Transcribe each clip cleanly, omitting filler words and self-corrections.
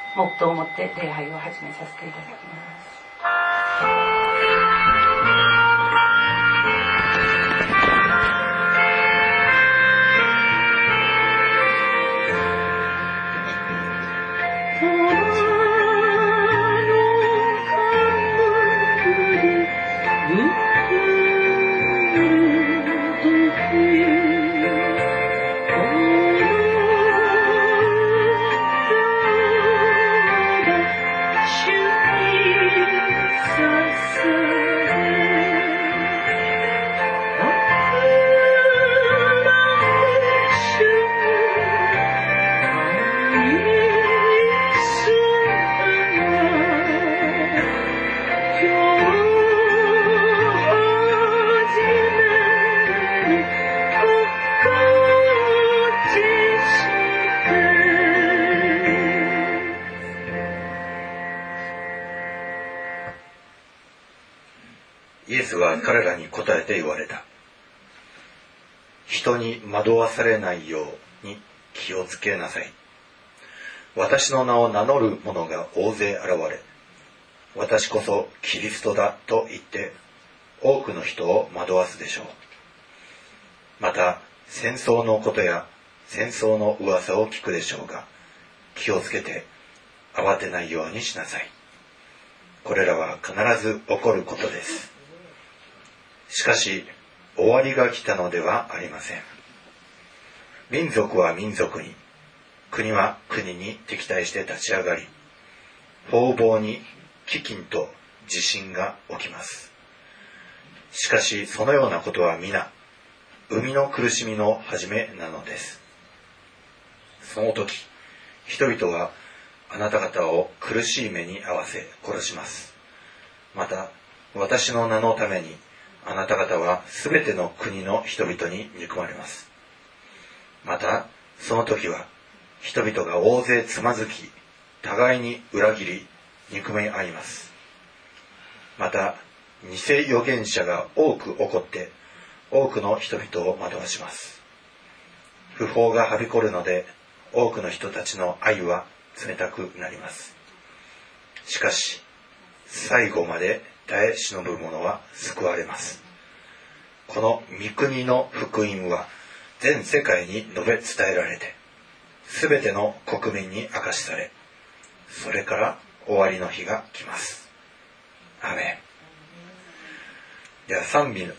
黙祷をもって礼拝を始めさせていただきます。 イエスは彼らに答えて言われた。人に惑わされないように気をつけなさい。私の名を名乗る者が大勢現れ、私こそキリストだと言って多くの人を惑わすでしょう。また戦争のことや戦争の噂を聞くでしょうが、気をつけて慌てないようにしなさい。これらは必ず起こることです。しかし終わりが来たのではありません。民族は民族に、国は国に敵対して立ち上がり、方々に飢饉と地震が起きます。しかしそのようなことは皆生みの苦しみの始めなのです。その時人々はあなた方を苦しい目に遭わせ殺します。また私の名のためにあなた方はすべての国の人々に憎まれます。またその時は人々が大勢つまずき、互いに裏切り憎め合います。また偽預言者が多く起こって多くの人々を惑わします。不法がはびこるので多くの人たちの愛は冷たくなります。しかし最後まで耐え忍ぶ者は救われます。この御国の福音は全世界に述べ伝えられて、すべての国民に明かしされ、それから終わりの日が来ます。アーメン。では賛美の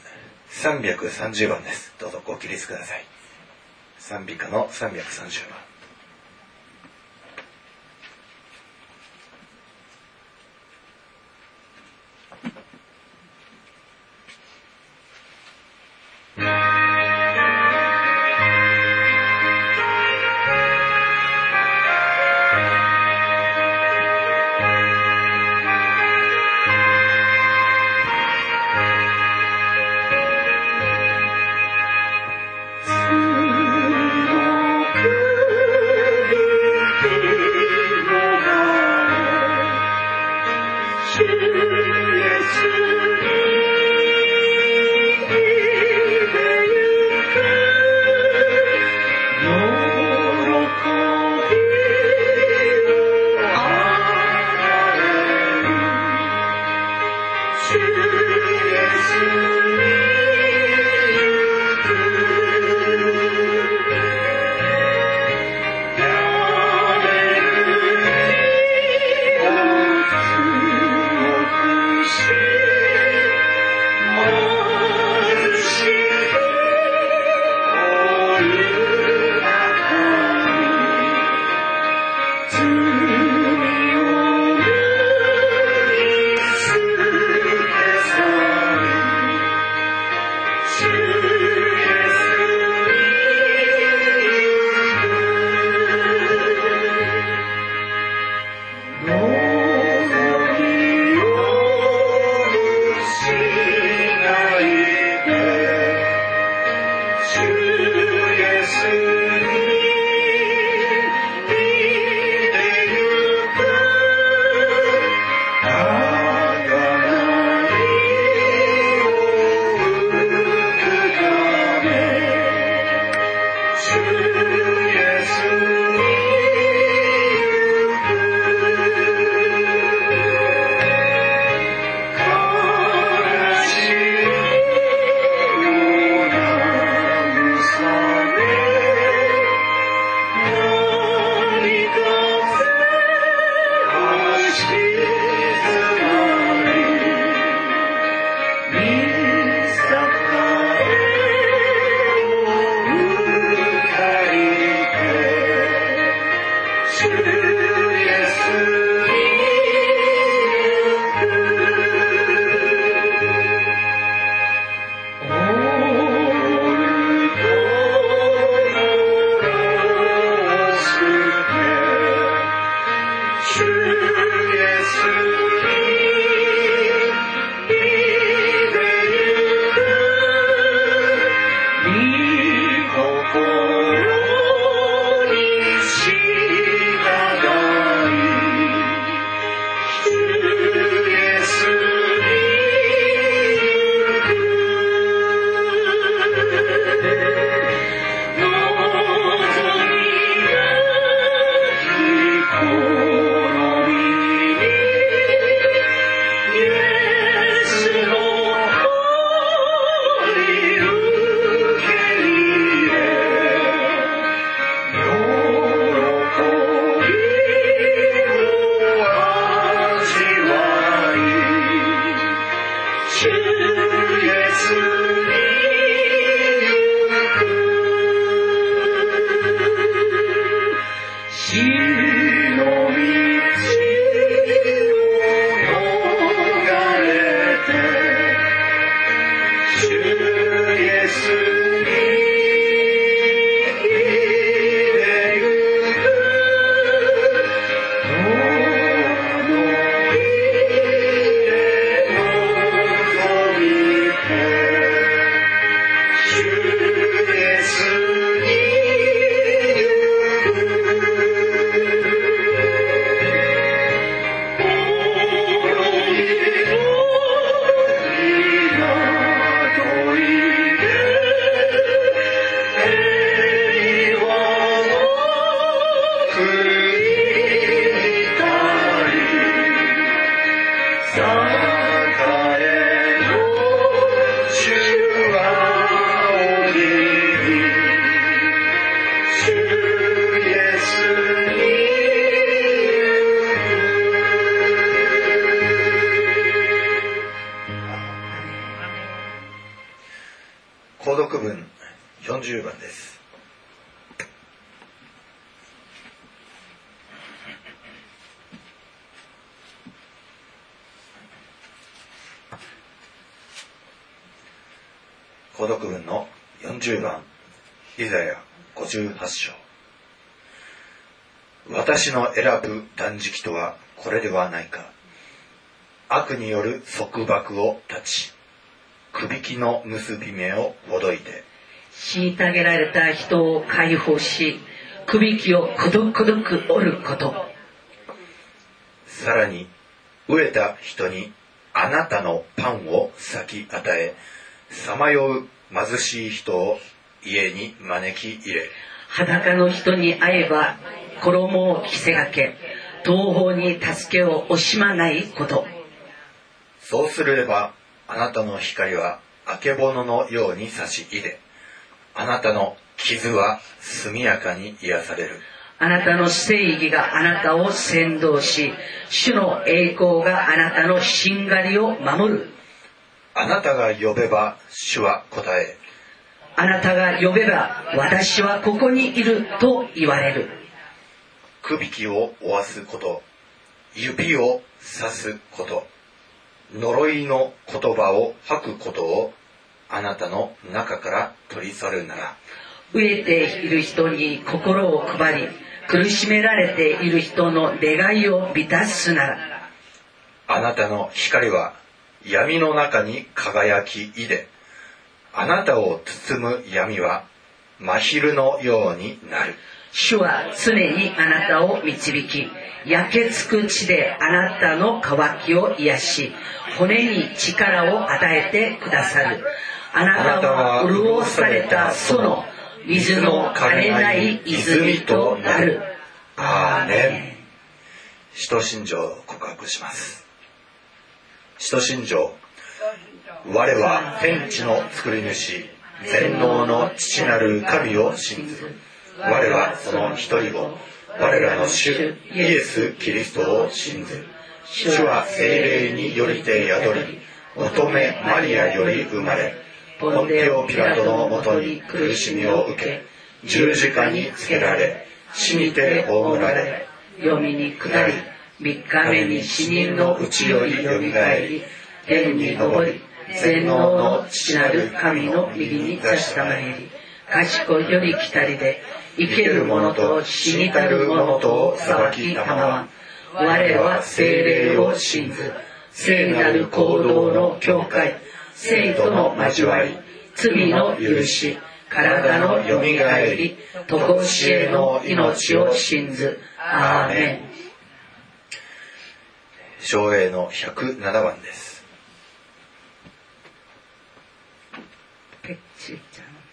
330番です。どうぞご起立ください。賛美歌の330番。 強く購読文の40番、イザヤ58章。私の選ぶ断食とはこれではないか。悪による束縛を断ち、くびきの結び目をほどいて、 虐げられた人を解放し、くびきをくどくどく折ること。 さらに飢えた人にあなたのパンを先与え、さまよう貧しい人を家に招き入れ、 裸の人に会えば衣を着せがけ、東方に助けを惜しまないこと。 そうすればあなたの光はあけぼののように差し入れ、あなたの傷は速やかに癒される。 あなたの正義があなたを先導し、主の栄光があなたのしんがりを守る。 あなたが呼べば主は答え、 あなたが呼べば私はここにいると言われる。 くびきを負わすこと、指をさすこと、呪いの言葉を吐くことをあなたの中から取り去るなら、 飢えている人に心を配り、苦しめられている人の願いを満たすなら、 あなたの光は闇の中に輝きいで、あなたを包む闇は真昼のようになる。 主は常にあなたを導き、焼けつく地であなたの渇きを癒し、骨に力を与えてくださる。あなたは潤された園、水の枯れない泉となる。 アーメン。使徒信条を告白します。使徒信条。我は天地の作り主、全能の父なる神を信ず。我はその一人を、我らの主イエス・キリストを信ず。主は聖霊によりて宿り、乙女マリアより生まれ、ポンテオ・ピラトのもとに苦しみを受け、十字架につけられ、死にて葬られ、 黄泉に下り、3日目に死人のうちよりよみがえり、天に昇り、全能の父なる神の右に座したまえり、賢いより来たりで、生ける者と死にたる者とを裁きたまわん。我は聖霊を信ず、聖なる行動の教会、聖との交わり、罪の許し、体のよみがえり、とこしえの命を信ず。アーメン。 唱詠の107番です。 ペッチちゃん。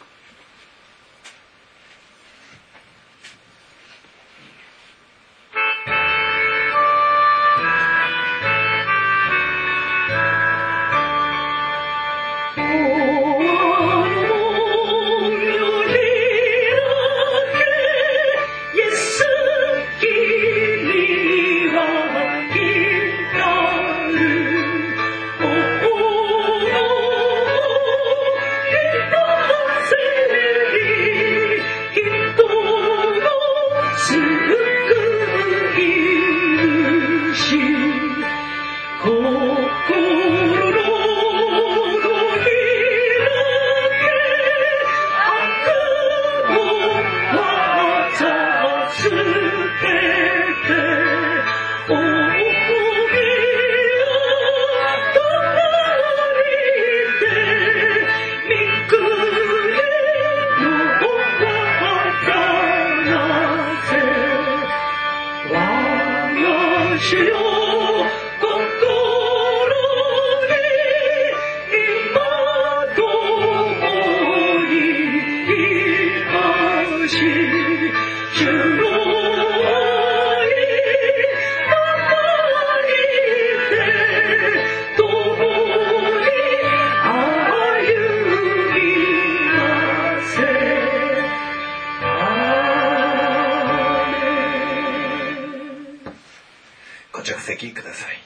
ください。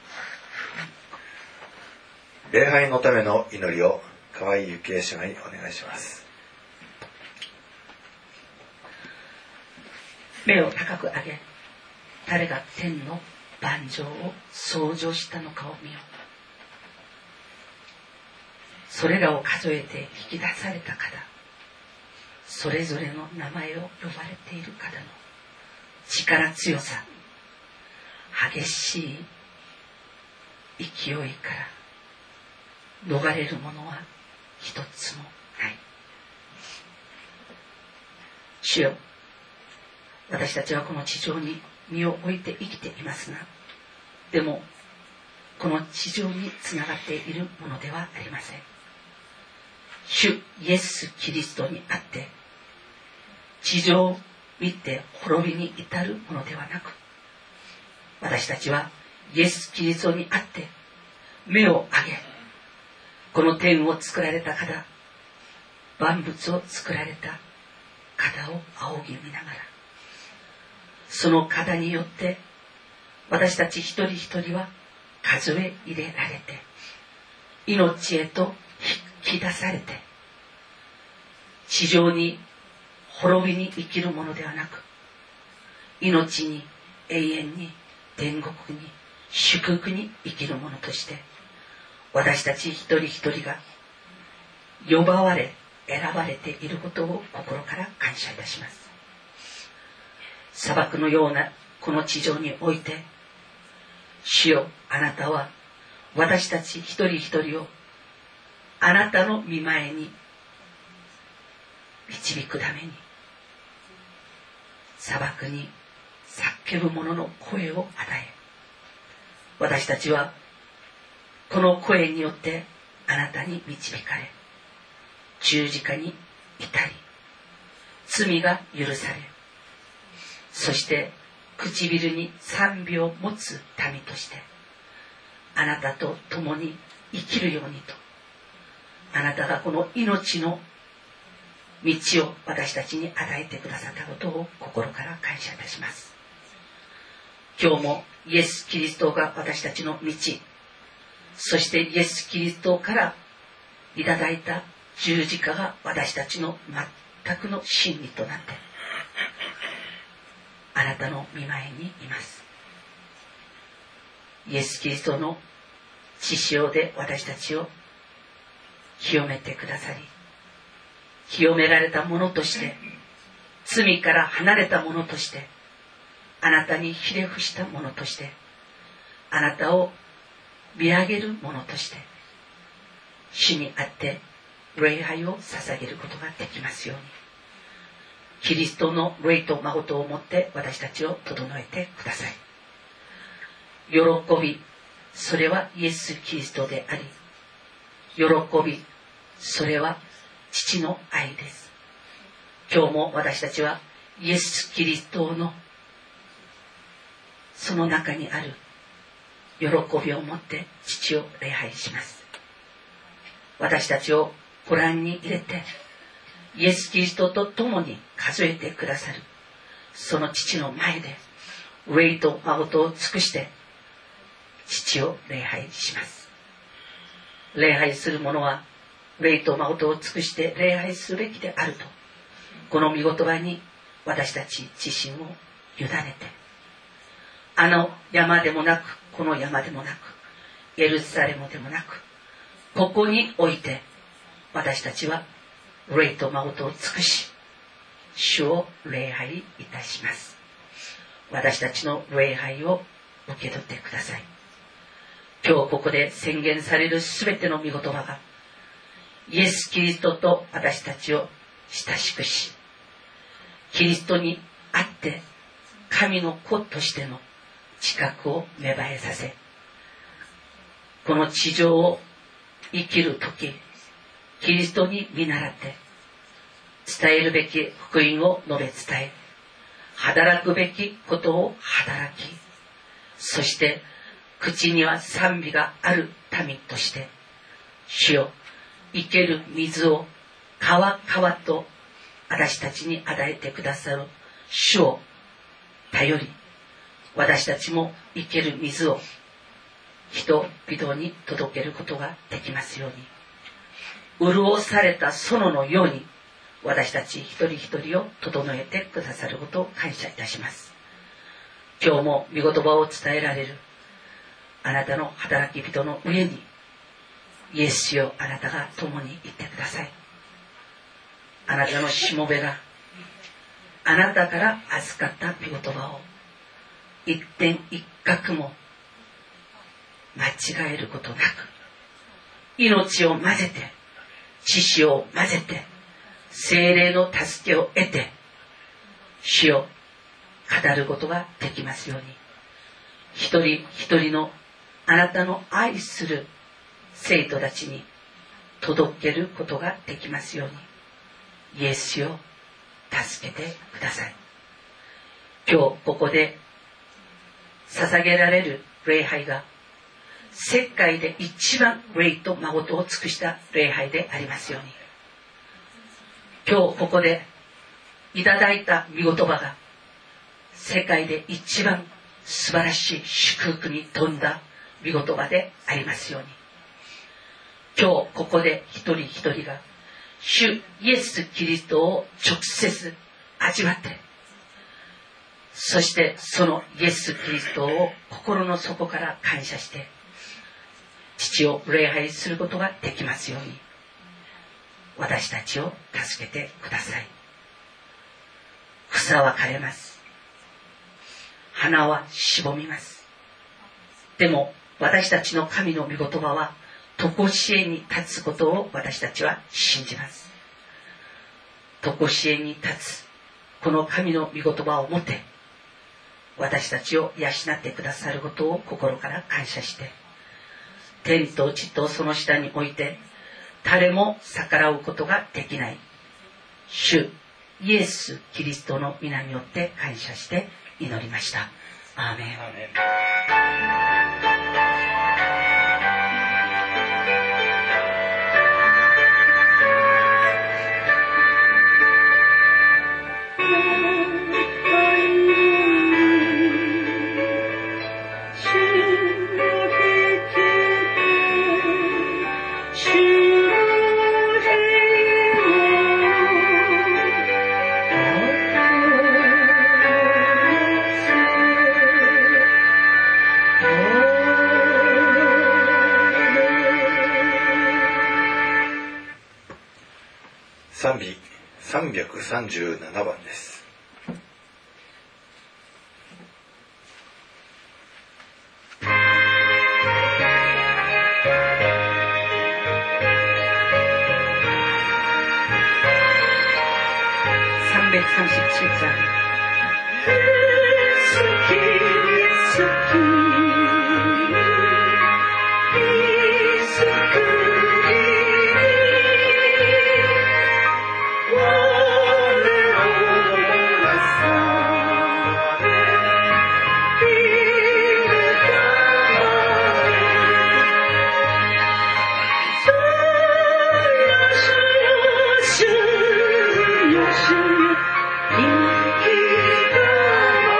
礼拝のための祈りを河合幸恵姉妹にお願いします。 目を高く上げ、誰が天の盤上を創造したのかを見よう。 それらを数えて引き出された方、それぞれの名前を呼ばれている方の力強さ、激しい勢いから逃れるものは一つもない。主よ、私たちはこの地上に身を置いて生きていますが、でもこの地上につながっているものではありません。主イエス・キリストにあって地上を見て滅びに至るものではなく、私たちはイエス・キリストにあって目を上げ、この天を作られた方、万物を作られた方を仰ぎ見ながら、その方によって私たち一人一人は数え入れられて命へと引き出されて、地上に滅びに生きるものではなく、命に永遠に天国に祝福に生きるものとして、私たち一人一人が呼ばわれ選ばれていることを心から感謝いたします。砂漠のようなこの地上において、主よ、あなたは私たち一人一人をあなたの御前に導くために、砂漠に叫ぶ者の声を与え、私たちはこの声によってあなたに導かれ、十字架に至り罪が許され、そして唇に賛美を持つ民としてあなたと共に生きるようにと、あなたがこの命の道を私たちに与えてくださったことを心から感謝いたします。今日もイエス・キリストが私たちの道、そしてイエス・キリストからいただいた十字架が私たちの全くの真理となって、あなたの御前にいます。イエス・キリストの血潮で私たちを清めてくださり、清められたものとして、罪から離れたものとして、あなたにひれ伏したものとして、あなたを見上げるものとして、主にあって礼拝を捧げることができますように、キリストの霊と誠をもって私たちを整えてください。喜び、それはイエス・キリストであり、喜び、それは父の愛です。今日も私たちはイエス・キリストのその中にある喜びを持って父を礼拝します。私たちをご覧に入れてイエス・キリストと共に数えてくださるその父の前で霊と誠を尽くして父を礼拝します。礼拝する者は霊と誠を尽くして礼拝すべきであると、この御言葉に私たち自身を委ねて、あの山でもなくこの山でもなくエルサレムでもなく、ここにおいて私たちは霊と誠を尽くし主を礼拝いたします。私たちの礼拝を受け取ってください。今日ここで宣言されるすべての御言葉がイエス・キリストと私たちを親しくし、キリストにあって神の子としての自覚を芽生えさせ、この地上を生きるとき、キリストに見習って伝えるべき福音を述べ伝え、働くべきことを働き、そして口には賛美がある民として、主よ、生ける水を川々と私たちに与えてくださる主を頼り、私たちも生ける水を人々に届けることができますように、潤された園のように私たち一人一人を整えてくださることを感謝いたします。今日も御言葉を伝えられるあなたの働き人の上にイエスよ、あなたが共にいてください。あなたのしもべがあなたから預かった御言葉を一点一角も間違えることなく、命を混ぜて、知識を混ぜて、聖霊の助けを得て、主を語ることができますように、一人一人のあなたの愛する生徒たちに届けることができますように、イエスを助けてください。今日ここで捧げられる礼拝が世界で一番礼と誠を尽くした礼拝でありますように、今日ここでいただいた御言葉が世界で一番素晴らしい祝福に富んだ御言葉でありますように、今日ここで一人一人が主イエス・キリストを直接味わって、そしてそのイエス・キリストを心の底から感謝して父を礼拝することができますように、私たちを助けてください。草は枯れます。花はしぼみます。でも私たちの神の御言葉は常しえに立つことを私たちは信じます。常しえに立つこの神の御言葉をもって私たちを養ってくださることを心から感謝して、天と地とその下において誰も逆らうことができない主イエス・キリストの皆によって感謝して祈りました。アーメン。 賛美337番です。 337番。 主よ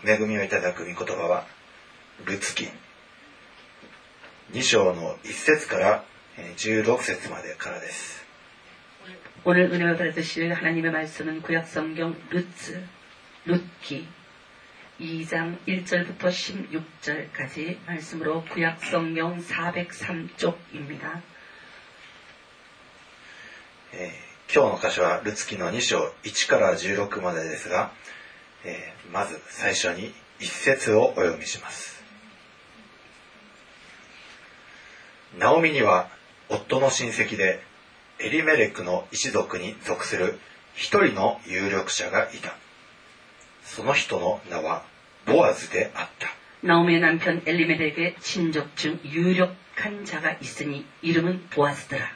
恵みをいただく御言葉はルツキ2章の1節から16節までからです。 오늘 은혜를 받으실 하나님의 말씀은 구약성경 룻기 2장 1절부터 16절까지 말씀으로 구약성경 403쪽입니다. 今日の箇所はルツキの2章1から16までですが、まず最初に1節をお読みします。ナオミには夫の親戚でエリメレクの一族に属する一人の有力者がいた。その人の名はボアズであった。 나오미의 남편 엘리멜렉의 친족 중 유력한 자가 있으니 이름은 보아스더라.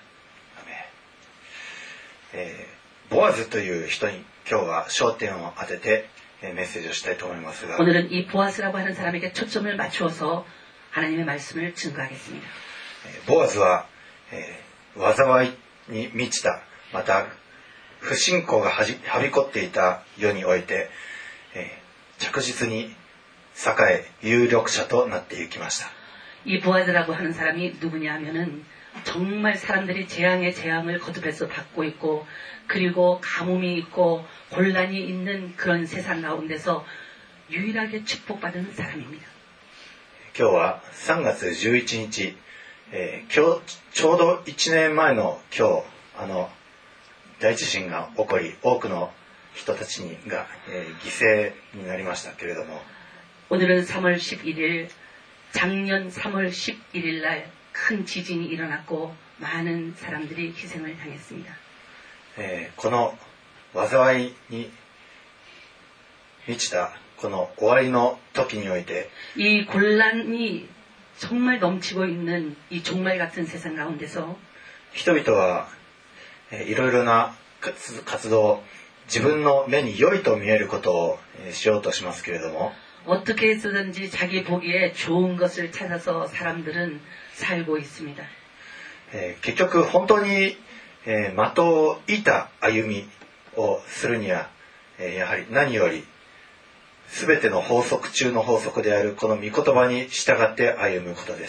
ボアズという人に今日は焦点を当ててメッセージをしたいと思いますが、 오늘은 이 보아스라고 하는 사람에게 초점을 맞추어서 하나님의 말씀을 증거하겠습니다. ボアズは、災いに満ちた、また不信仰がはびこっていた世において、着実に栄え有力者となっていきました。 이 보아스라고 하는 사람이 누구냐 하면은 정말 사람들이 재앙의 재앙을 거듭해서 받고 있고 그리고 가뭄이 있고 곤란이 있는 그런 세상 가운데서 유일하게 축복받은 사람입니다. 今日は3月11日、ちょうど1年前の今日大地震が起こり多くの人たちが、犠牲になりましたけれども、 오늘은 3월 11일 작년 3월 11일 날 큰 지진이 일어났고 많은 사람들이 희생을 당했습니다. この災いに満ちたこの終わりの時において 이 곤란이 정말 넘치고 있는 이 종말 같은 세상 가운데서 人々はいろいろな活動、自分の目に良いと見えることをしようとしますけれども、 어떻게 해서든지 자기 보기에 좋은 것을 찾아서 사람들은 살고 있습니다. 結局本当に的を射た歩みをするにはやはり何より全ての法則中の法則であるこの御言葉に従って歩むことです。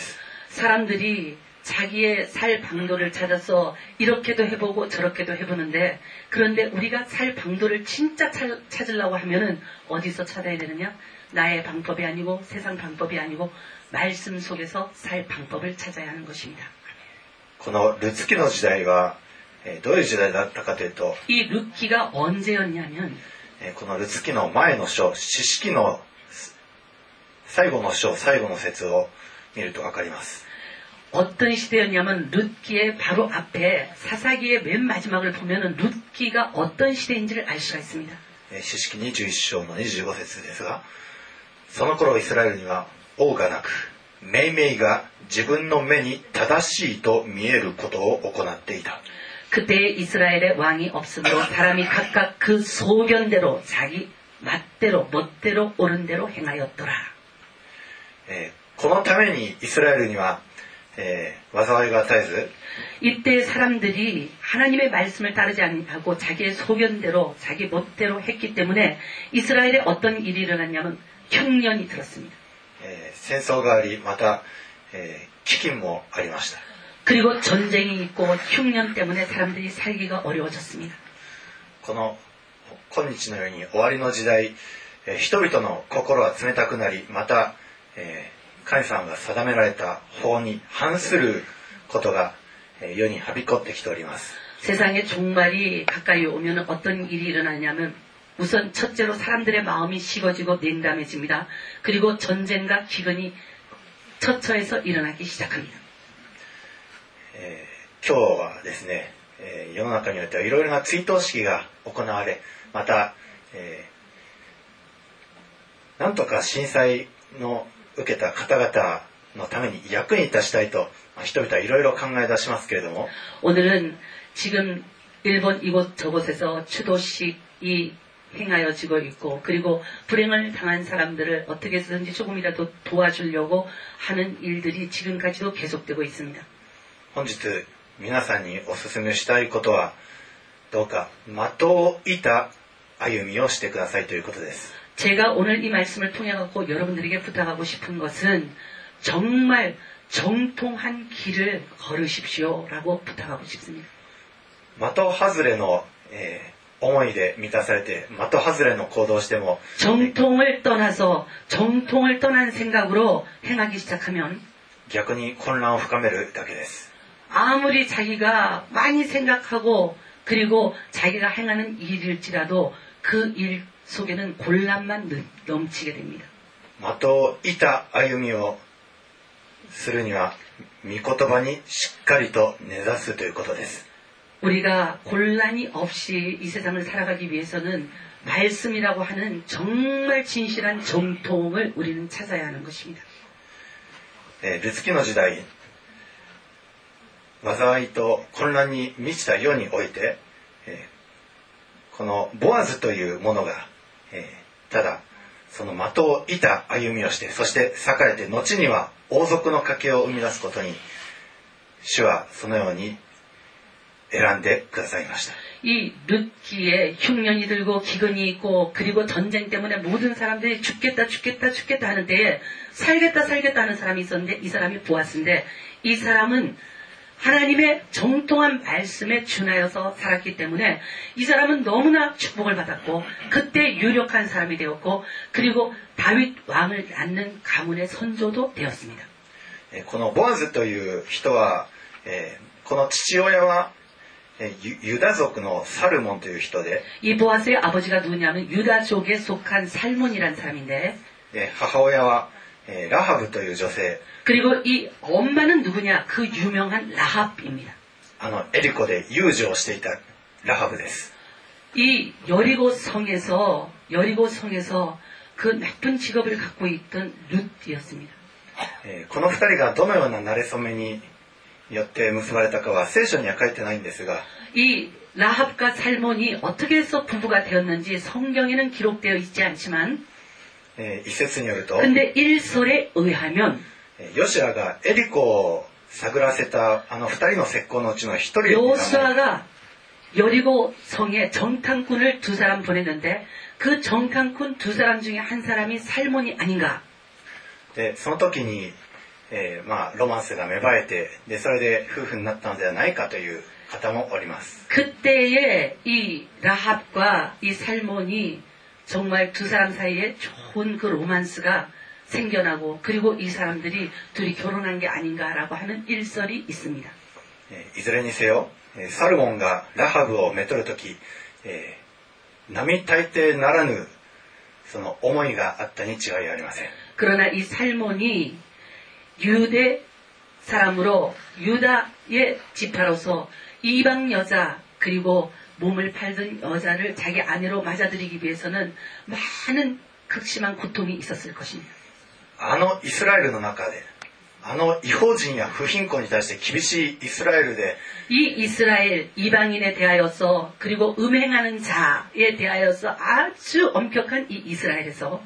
사람들이 자기의 살 방도를 찾아서 이렇게도 해보고 저렇게도 해보는데 그런데 우리가 살 방도를 진짜 찾으려고 하면은 어디서 찾아야 되느냐? 나의 방법이 아니고 세상 방법이 아니고 말씀 속에서 살 방법을 찾아야 하는 것입니다. このルツキの時代はどういう時代だったかというと、 이 룻기가 언제였냐면 このルツキの前の章、士式の最後の章、最後の節を見ると分かります。 어떤 시대였냐면 룻기의 바로 앞에 사사기의 맨 마지막을 보면은 룻기가 어떤 시대인지를 알 수가 있습니다. 士式21章の25節ですが、その頃イスラエルには王がなく、命名が自分の目に正しいと見えることを行っていた。 그때 이스라엘의 왕이 없으므로 사람이 각각 그 소견대로 자기 맛대로 멋대로 옳은 대로 행하였더라. このためにイスラエルには災いが絶えず 이때 사람들이 하나님의 말씀을 따르지 않고 자기의 소견대로 자기 멋대로 했기 때문에 이스라엘에 어떤 일이 일어났냐면 흉년이 들었습니다. 戦争があり、また飢饉もありました。 그리고 전쟁이 있고 흉년 때문에 사람들이 살기가 어려워졌습니다. この今日のように終わりの時代、人々の心は冷たくなり、また神様が定められた法に反することが世にはびこってきております。 세상의 종말이 가까이 오면 어떤 일이 일어나냐면 우선 첫째로 사람들의 마음이 식어지고 냉담해집니다. 그리고 전쟁과 기근이 처처해서 일어나기 시작합니다. 今日はですね、世の中においてはいろいろな追悼式が行われ、また、なんとか震災の受けた方々のために役に立ちたいと人々はいろいろ考え出しますけれども、 오늘은 지금 일본 이곳 저곳에서 추도식이 행하여지고 있고 그리고 불행을 당한 사람들을 어떻게 해서든지 조금이라도 도와주려고 하는 일들이 지금까지도 계속되고 있습니다. 本日皆さんにお勧めしたいことは、どうか的を射た歩みをしてくださいということです。 제가 오늘 이 말씀을 통해 갖고 여러분들에게 부탁하고 싶은 것은 정말 정통한 길을 걸으십시오라고 부탁하고 싶습니다. 的外れの、思いで満たされて的外れの行動をしても 정통을 떠나서 정통을 떠난 생각으로 행하기 시작하면 逆に混乱を深めるだけです。 아무리 자기가 많이 생각하고 그리고 자기가 행하는 일일지라도 그 일 속에는 곤란만 넘치게 됩니다. 的を射た歩みをするには御言葉にしっかりと根ざすということです。 우리가 곤란이 없이 이 세상을 살아가기 위해서는 말씀이라고 하는 정말 진실한 정통을 우리는 찾아야 하는 것입니다. ルツキの時代、災いと混乱に満ちた世において、このボアズというものが、ただその的を射た歩みをして、そして栄えて後には王族の家系を生み出すことに主はそのように選んでくださいました。 이 룻기에 흉년이 들고 기근이 있고 그리고 전쟁 때문에 모든 사람들이 죽겠다 하는 때에 살겠다 하는 사람이 있었는데 이 사람이 보아스인데 이 사람은 하나님의 정통한 말씀에 준하여서 살았기 때문에 이 사람은 너무나 축복을 받았고 그때 유력한 사람이 되었고 그리고 다윗 왕을 낳는 가문의 선조도 되었습니다. このボアズという人は、この父親はユダ族のサルモンという人で 이 보아스의 아버지가 누구냐면 유다족에 속한 살몬이라는 사람인데 母親はラハブという女性 그리고 이 엄마는 누구냐? 그 유명한 라합입니다. エリコで遊女をしていたラハブです。 이 여리고 성에서 그 나쁜 직업을 갖고 있던 룻이었습니다. この二人がどのような馴れ初めによって結ばれたかは聖書には書いてないんですが 이 라합과 살몬이 어떻게 해서 부부가 되었는지 성경에는 기록되어 있지 않지만 一節によると 근데 일설에 의하면 ヨシュアがエリコを探らせた二人の石膏のうちの一人 요수아가 여리고 성에 정탐꾼을 두 사람 보냈는데 그 정탐꾼 두 사람 중에 한 사람이 살몬이 아닌가? でその時に、ロマンスが芽生えてでそれで夫婦になったのではないかという方もおります。 그때에 이 라합과 이 살몬이 정말 두 사람 사이에 좋은 그 로만스가 생겨나고 그리고 이 사람들이 둘이 결혼한 게 아닌가라고 하는 일설이 있습니다. いずれにせよサルモンがラハブをめとるとき、並大抵ならぬその思いがあったに違いありません。 그러나 이 살몬이 유대 사람으로 유다의 지파로서 이방 여자 그리고 몸을 팔던 여자를 자기 아내로 맞아들이기 위해서는 많은 극심한 고통이 있었을 것입니다. イスラエルの中で異邦人や不貧困に対して厳しいイスラエルで 이 이스라엘 이방인에 대하여서 그리고 음행하는 자에 대하여서 아주 엄격한 이 이스라엘에서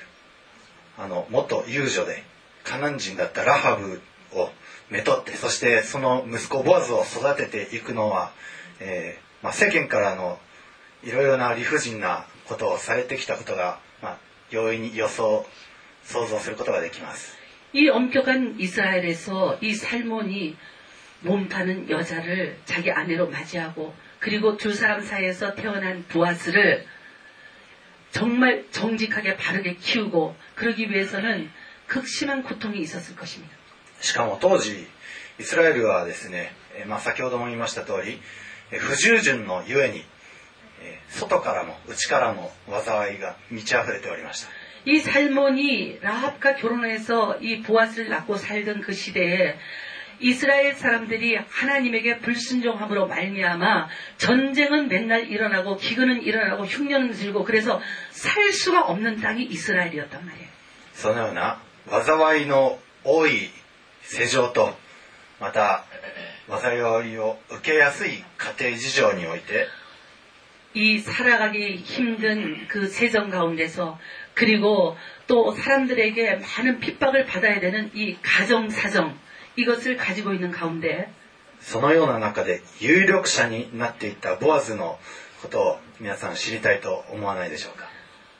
元遊女でカナン人だったラハブをめとってそしてその息子ボアズを育てていくのは、世間からのいろいろな理不尽なことをされてきたことが、容易に想像することができます。 이 엄격한 이스라엘에서 이 살몬이 몸 파는 여자를 자기 아내로 맞이하고 그리고 두 사람 사이에서 태어난 보아스를 정말 정직하게 바르게 키우고 그러기 위해서는 극심한 고통이 있었을 것입니다. しかも当時イスラエルはですね、先ほども言いました通り不従順のゆえに外からも内からも災いが満ち溢れておりました。 이 살몬이 라합과 결혼해서 이 보아스를 낳고 살던 그 시대에 이스라엘 사람들이 하나님에게 불순종함으로 말미암아 전쟁은 맨날 일어나고 기근은 일어나고 흉년은 들고 그래서 살 수가 없는 땅이 이스라엘이었단 말이에요. そのような災いの多い世情とまた災いを受けやすい家庭事情において 이 살아가기 힘든 그 세정 가운데서 그리고 또 사람들에게 많은 핍박을 받아야 되는 이 가정 사정 이것을 가지고 있는 가운데 そのような中で有力者になっていったボアズのことを皆さん知りたいと思わないでしょうか。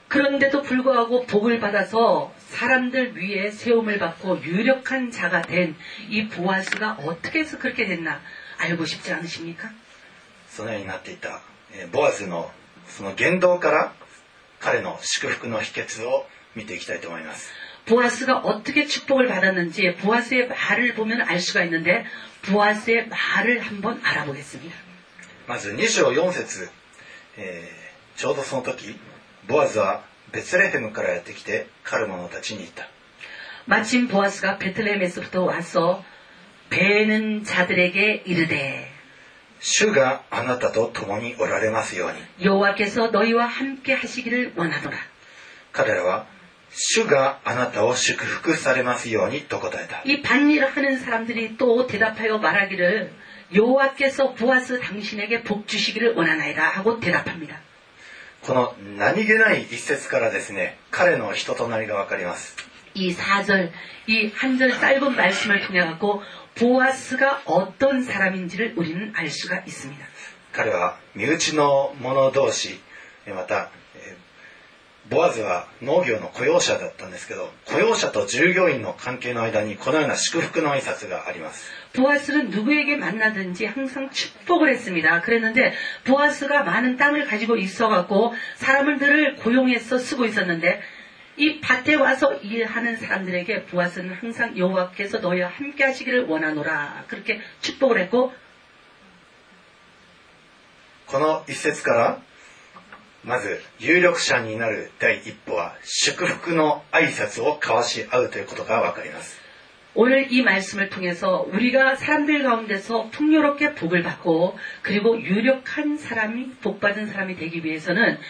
그런데도 불구하고 복을 받아서 사람들 위에 세움을 받고 유력한 자가 된 이 보아스가 어떻게 해서 그렇게 됐나 알고 싶지 않으십니까? そのようになっていたボアズのその言動から彼の祝福の秘訣を見ていきたいと思います。 보아스가 어떻게 축복을 받았는지 보아스의 말을 보면 알 수가 있는데 보아스의 말을 한번 알아보겠습니다. まず2章4節、ちょうどその時ボアズはベツレヘムからやってきてカルマたちに言った。 마침 보아스가 베틀레헴에서부터 와서 배는 자들에게 이르되 主があなたと共におられますように。 여호와께서 너희와 함께 하시기를 원하노라. 彼らは主があなたを祝福されますようにと答えた。 이 반일을 하는 사람들이 또 대답하여 말하기를 여호와께서 보아스 당신에게 복 주시기를 원하나이다 하고 대답합니다. この何気ない一節からですね、彼の人となりがわかります。 이 4절, 이 한 절 짧은 말씀을 통해 갖고 보아스가 어떤 사람인지를 우리는 알 수가 있습니다. 彼は身内の者同士、またボアズは農業の雇用者だったんですけど、雇用者と従業員の関係の間にこのような祝福の挨拶があります。 보아스는 누구에게 만나든지 항상 축복을 했습니다. 그랬는데 보아스가 많은 땅을 가지고 있어갖고 사람들을 고용해서 쓰고 있었는데 이 밭에 와서 일하는 사람들에게 보아스는 항상 여호와께서 너희와 함께 하시기를 원하노라 그렇게 축복을 했고 この一節からまず有力者になる第一歩は祝福の挨拶を交わし合うということがわかります。 오늘 이 말씀을 통해서 우리가 사람들 가운데서 풍요롭게 복을 받고 그리고 유력한 사람이 복받은 사람이 되기 위해서는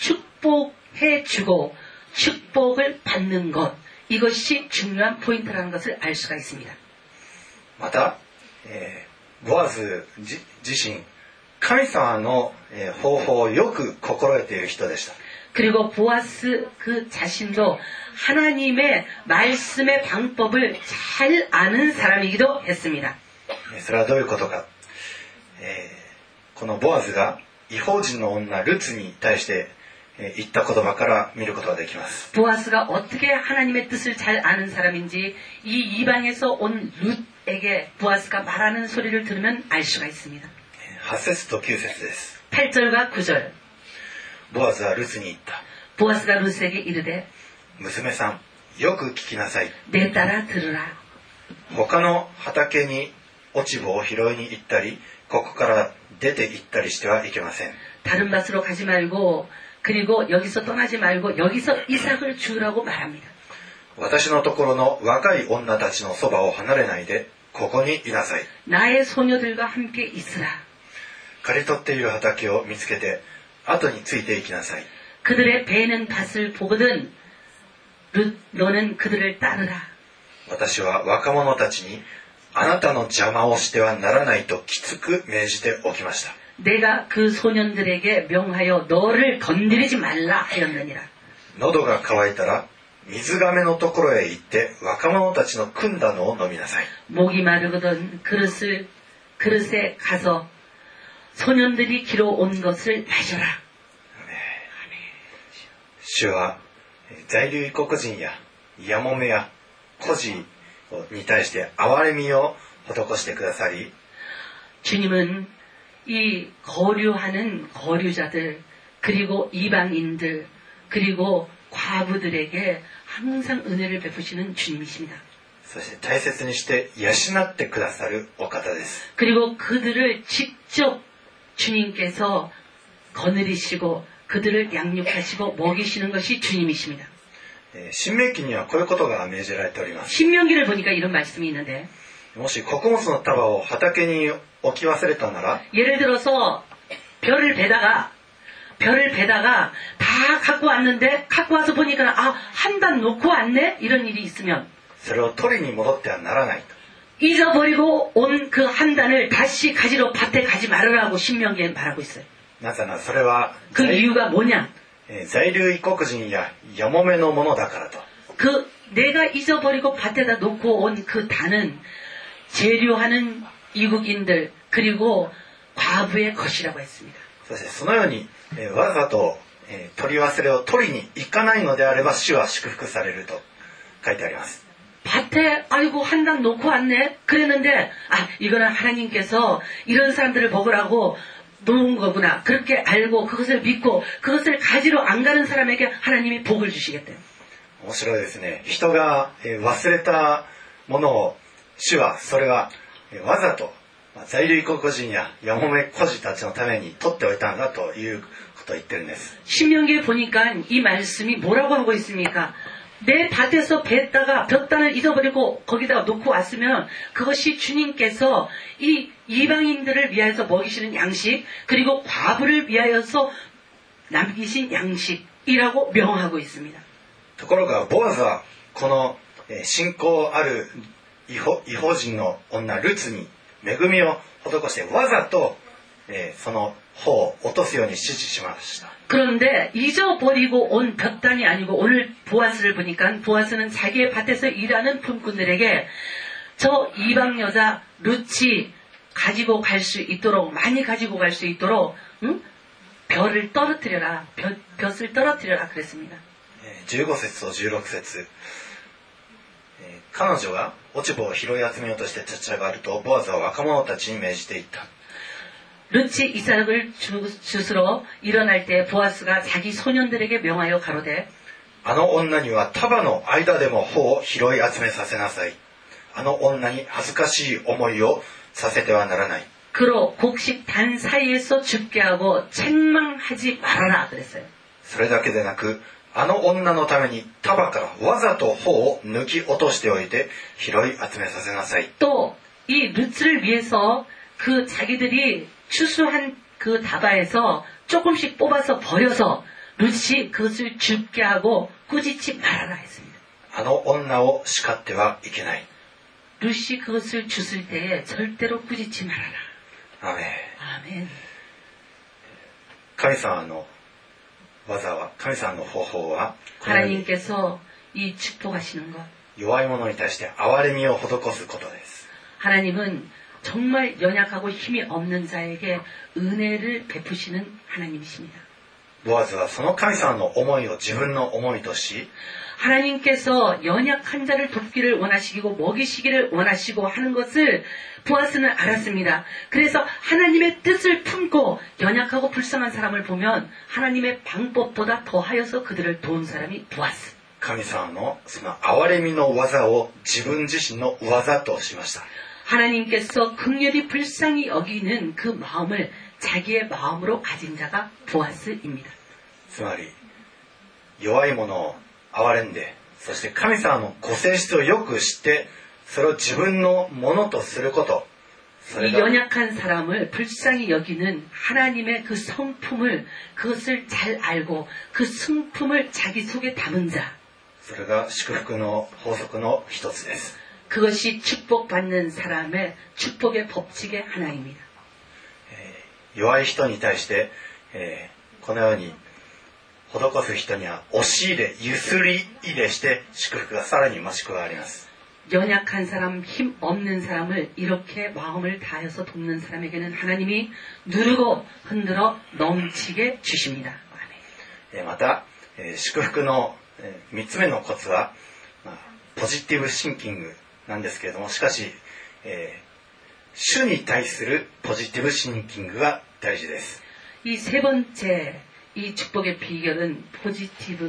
축복해주고 축복을 받는 것 이것이 중요한 포인트라는 것을 알 수가 있습니다. また、ボアズ自身神様の方法をよく心得ている人でした。 그리고 보아스 그 자신도 하나님의 말씀의 방법을 잘 아는 사람이기도 했습니다. それはどういうことか、このボアズが異邦人の女ルツに対して言った言葉から見ることができます。 보아스가 어떻게 하나님의 뜻을 잘 아는 사람인지 이 이방에서 온 룻에게 보아스가 말하는 소리를 들으면 알 수가 있습니다. 8節と9節です。 8절과 9절 ボアズはルツに言った。 보아스가 룻에게 이르되 娘さん、よく聞きなさい。 내 딸아 들으라. 他の畑に落ち葉を拾いに行ったり、ここから出て行ったりしてはいけません。 다른 밭으로 가지 말고 그리고 여기서 떠나지 말고 여기서 이삭을 주라고 말합니다. 私のところの若い女たちのそばを離れないで、ここにいなさい。 나의 소녀들과 함께 있으라. 刈り取っている畑を見つけて、後についていきなさい。 그들의 배는 밭을 보거든 룻 너는 그들을 따르라. 私は若者たちに、あなたの邪魔をしてはならないときつく命じておきました。 내가 그 소년들에게 명하여 너를 건드리지 말라 하였느니라. 喉が渇いたら水がめのところへ行って若者たちの汲んだのを飲みなさい。 목이 마르거든 그릇에 가서 소년들이 길어온 것을 마셔라. 主は在留異国人ややもめや孤児に対して憐れみを施してくださり、 주님은 이 거류하는 거류자들 그리고 이방인들 그리고 과부들에게 항상 은혜를 베푸시는 주님이십니다. そして大切にして養ってくださるお方です。 그리고 그들을 직접 주님께서 거느리시고 그들을 양육하시고 먹이시는 것이 주님이십니다. 申命記にはこういうことが命じられております。 신명기를 보니까 이런 말씀이 있는데 もし穀物の束を畑に置き忘れたなら 예를 들어서 별을 베다가 다 갖고 왔는데 갖고 와서 보니까 한 단 놓고 왔네 이런 일이 있으면 それを取りに戻ってはならないと。 잊어버리고 온 그 한 단을 다시 가지러 밭에 가지 말으라고 신명기에 말하고 있어요. なぜならそれは 그 이유가 뭐냐? 在留異国人ややもめのものだからと。 그 내가 잊어버리고 밭에다 놓고 온 그 단은 재료하는 이국인들 그리고 과부의 것이라고 했습니다. そしてそのようにわざと取り忘れを取りに行かないのであれば主は祝福されると書いてあります。 밭에 아이고 한 당 놓고 왔네 그랬는데 아 이거는 하나님께서 이런 사람들을 먹으라고 놓은 거구나 그렇게 알고 그것을 믿고 그것을 가지러 안 가는 사람에게 하나님이 복을 주시겠대요. 面白いですね。人が忘れたものを主はそれはわざと在留異国人ややもめ孤児たちのために取っておいたんだということを言ってるんです。 신명기에 보니까 이 말씀이 뭐라고 하고 있습니까? 내 밭에서 뱄다가 볕단을 잊어버리고 거기다가 놓고 왔으면 그것이 주님께서 이 이방인들을 위하여서 먹이시는 양식 그리고 과부를 위하여서 남기신 양식이라고 명하고 있습니다. ところがボアズはこの信仰ある異邦人の女ルツに恵みを施してわざとその方を落とすように指示しました。 그런데 잊어버리고 온 볕단이 아니고 오늘 보아스를 보니까 보아스는 자기의 밭에서 일하는 품꾼들에게 저 이방 여자 루치 가지고 갈 수 있도록 많이 가지고 갈 수 있도록 벼를 떨어뜨려라 벼을 떨어뜨려라 그랬습니다. 15節と16節、彼女が落ち葉を拾い集めようとして立ち上がるとボアズは若者たちに命じていった。 루치 이삭을 주스러 일어날 때 보아스가 자기 소년들에게 명하여 가로되 あの女には束の間でも穂を拾い集めさせなさい。あの女に恥ずかしい思いをさせてはならない。 그로 곡식 단 사이에서 죽게 하고 책망하지 말아라 그랬어요. それだけでなくあの女のために束からわざと穂を抜き落としておいて拾い集めさせなさい。 또 이 루츠를 위해서 그 자기들이 추수한 그 다바에서 조금씩 뽑아서 버려서 루치 그것을 죽게 하고 꾸짖지 말아라 했습니다. あの女を叱ってはいけない。 루치 그것을 주실 때에 절대로 꾸짖지 말아라. アーメン。 아멘. 神様の技は、神様の方法は、 하나님께서 이 축복하시는 것. 弱い者に対して憐れみを施すことです。 하나님은 정말 연약하고 힘이 없는 자에게 은혜를 베푸시는 하나님이십니다. ボアズはその神様の思いを自分の思いとし 하나님께서 연약한 자를 돕기를 원하시고 먹이시기를 원하시고 하는 것을 보아스는 알았습니다. 그래서 하나님의 뜻을 품고 연약하고 불쌍한 사람을 보면 하나님의 방법보다 더하여서 그들을 도운 사람이 보아스. 神様のその憐れみの技を自分自身の技としました。 하나님께서 긍휼히 불쌍히 여기는 그 마음을 자기의 마음으로 가진 자가 보아스입니다. つまり弱い者を憐れんで、そして神様のご性質をよく知ってそれを自分のものとすること、それ 이 が 연약한 사람을 불쌍히 여기는 하나님의 그 성품을 그것을 잘 알고 그 성품을 자기 속에 담은 자, それが祝福の法則の一つです。 그것이 축복받는 사람의 축복의 법칙의 하나입니다. 弱い人に対して、このように施す人には押し入れ、ゆすり入れして祝福がさらに増し加わります。 연약한 사람, 힘 없는 사람을 이렇게 마음을 다해서 돕는 사람에게는 하나님이 누르고 흔들어 넘치게 주십니다. また、祝福の3つ目のコツは、ポジティブシンキングなんですけれども、しかし、主に対するポジティブシンキングが大事です。 이 세 번째 이 축복의 비결은 포지티브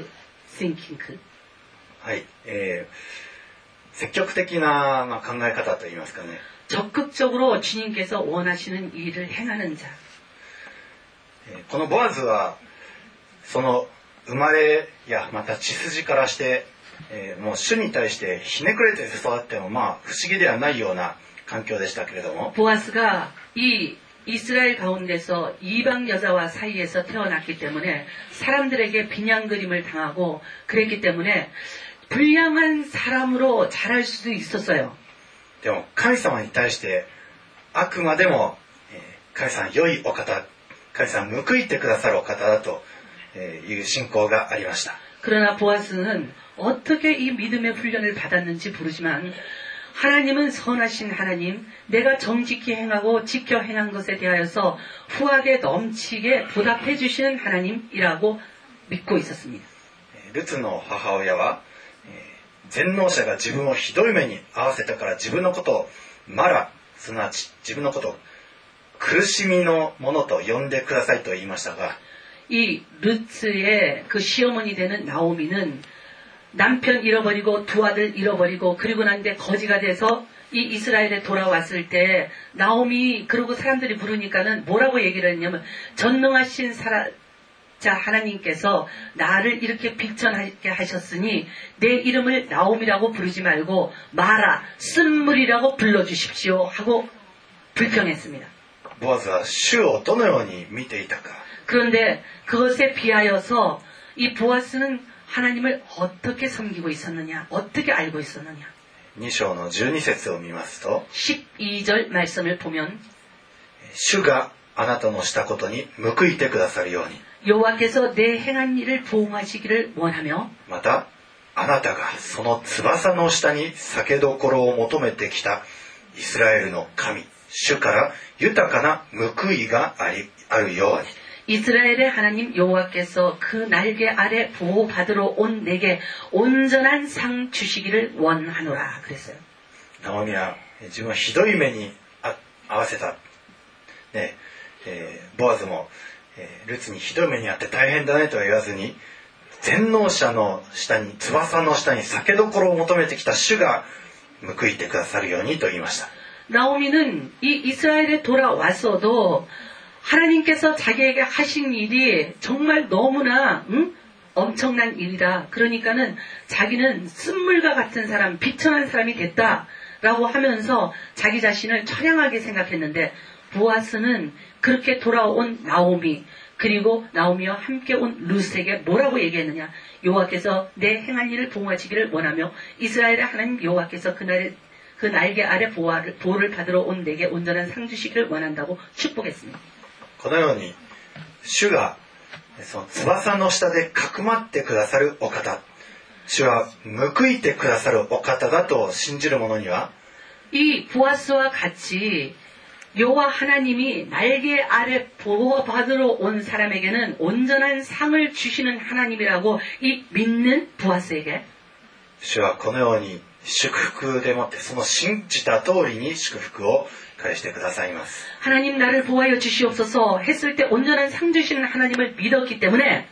싱킹. はい、積極的な、考え方といいますかね。 적극적으로 주님께서 원하시는 일을 행하는 자. このボアズはその生まれやまた血筋からして、もう主に対してひねくれて育っても不思議ではないような環境でしたけれども、 보아스가 이 이스라엘 가운데서 이방 여자와 사이에서 태어났기 때문에 사람들에게 비냥거림을 당하고 그랬기 때문에 불량한 사람으로 자랄 수도 있었어요. でも神様に対してあくまでも、神様良いお方、神様報いてくださるお方だという信仰がありました。 그러나 보아스는 어떻게 이 믿음의 훈련을 받았는지 모르지만 하나님은 선하신 하나님, 내가 정직히 행하고 지켜 행한 것에 대하여서 후하게 넘치게 보답해 주시는 하나님이라고 믿고 있었습니다. ルツの母親は全能者が自分をひどい目に遭わせたから自分のことをマラ、すなわち自分のことを苦しみのものと呼んでくださいと言いましたが、 이 루츠의 그 시어머니 되는 나오미는 남편 잃어버리고 두 아들 잃어버리고 그리고 난데 거지가 돼서 이 이스라엘에 돌아왔을 때 나오미 그러고 사람들이 부르니까는 뭐라고 얘기를 했냐면 전능하신 자 하나님께서 나를 이렇게 비천하게 하셨으니 내 이름을 나오미라고 부르지 말고 마라 쓴물이라고 불러주십시오 하고 불평했습니다. ボアズは主をどのように見ていたか。 그런데 그것에 비하여서 이 보아스는 하나님을 어떻게 섬기고 있었느냐, 어떻게 알고 있었느냐. 2章の12節を見ますと、 12절 말씀을 보면 主があなたのしたことに報いてくださるように、 여호와께서 내 행한 일을 보응하시기를 원하며 またあなたがその翼の下に酒どころを求めてきたイスラエルの神主から豊かな報いがあるように。 이스라엘의 하나님 여호와께서 그 날개 아래 보호받으러 온 내게 온전한 상 주시기를 원하노라 그랬어요. ナオミは自分はひどい目に遭わせた、ねボアズも、ルツにひどい目に遭って大変だねとは言わずに、全能者の下に翼の下に酒どころを求めてきた主が報いてくださるようにと言いました。 나오미는 이 이스라엘에 돌아왔어도 하나님께서 자기에게 하신 일이 정말 너무나 엄청난 일이다. 그러니까는 자기는 쓴물과 같은 사람, 비천한 사람이 됐다라고 하면서 자기 자신을 처량하게 생각했는데 보아스는 그렇게 돌아온 나오미 그리고 나오미와 함께 온 루스에게 뭐라고 얘기했느냐. 여호와께서 내 행한 일을 보응하시기를 원하며 이스라엘의 하나님 여호와께서 그 날개 아래 보호를 받으러 온 내게 온전한 상 주시기를 원한다고 축복했습니다. このように主がその翼の下でかくまってくださるお方、主は報いてくださるお方だと信じる者には、 이 보아스와 같이 여호와 하나님이 날개 아래 보호받으러 온 사람에게는 온전한 상을 주시는 하나님이라고 이 믿는 보아스에게 主はこのように祝福でもってその信じた通りに祝福を返してくださいます。 하나님 나를 보호하여 주시옵소서 했을 때 온전한 상 주시는 하나님을 믿었기 때문에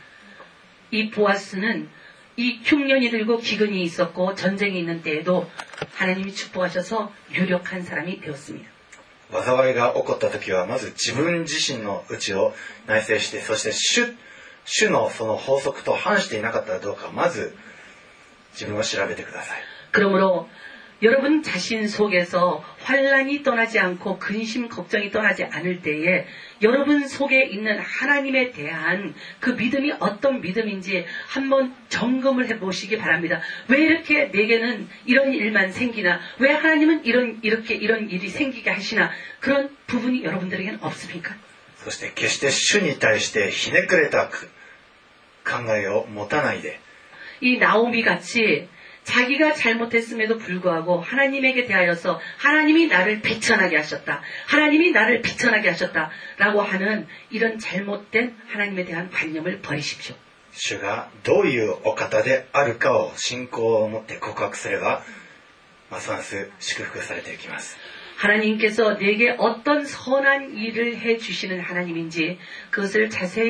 이 보아스는 이 흉년이 들고 기근이 있었고 전쟁이 있는 때에도 하나님이 축복하셔서 유력한 사람이 되었습니다. 災いが起こった時はまず自分自身の内を内省して、そして主のその法則と反していなかったかどうかまず自分を調べてください。 그러므로 여러분 자신 속에서 환란이 떠나지 않고 근심 걱정이 떠나지 않을 때에 여러분 속에 있는 하나님에 대한 그 믿음이 어떤 믿음인지 한번 점검을 해보시기 바랍니다. 왜 이렇게 내게는 이런 일만 생기나, 왜 하나님은 이런 일이 생기게 하시나, 그런 부분이 여러분들에게는 없습니까? そして決して主に対してひねくれた考えを持たないで、 이 나오미 같이 자기가 잘못했음에도 불구하고 하나님에게 대하여서 하나님이 나를 비천하게 하셨다. 하나님이 나를 비천하게 하셨다라고 하는 이런 잘못된 하나님에 대한 관념을 버리십시오. 主がどういうお方であるかを信仰を持って告白すればますます祝福されていきます。 하나님께서 내게 어떤 선한 일을 해주시는 하나님인지 그것을 자세히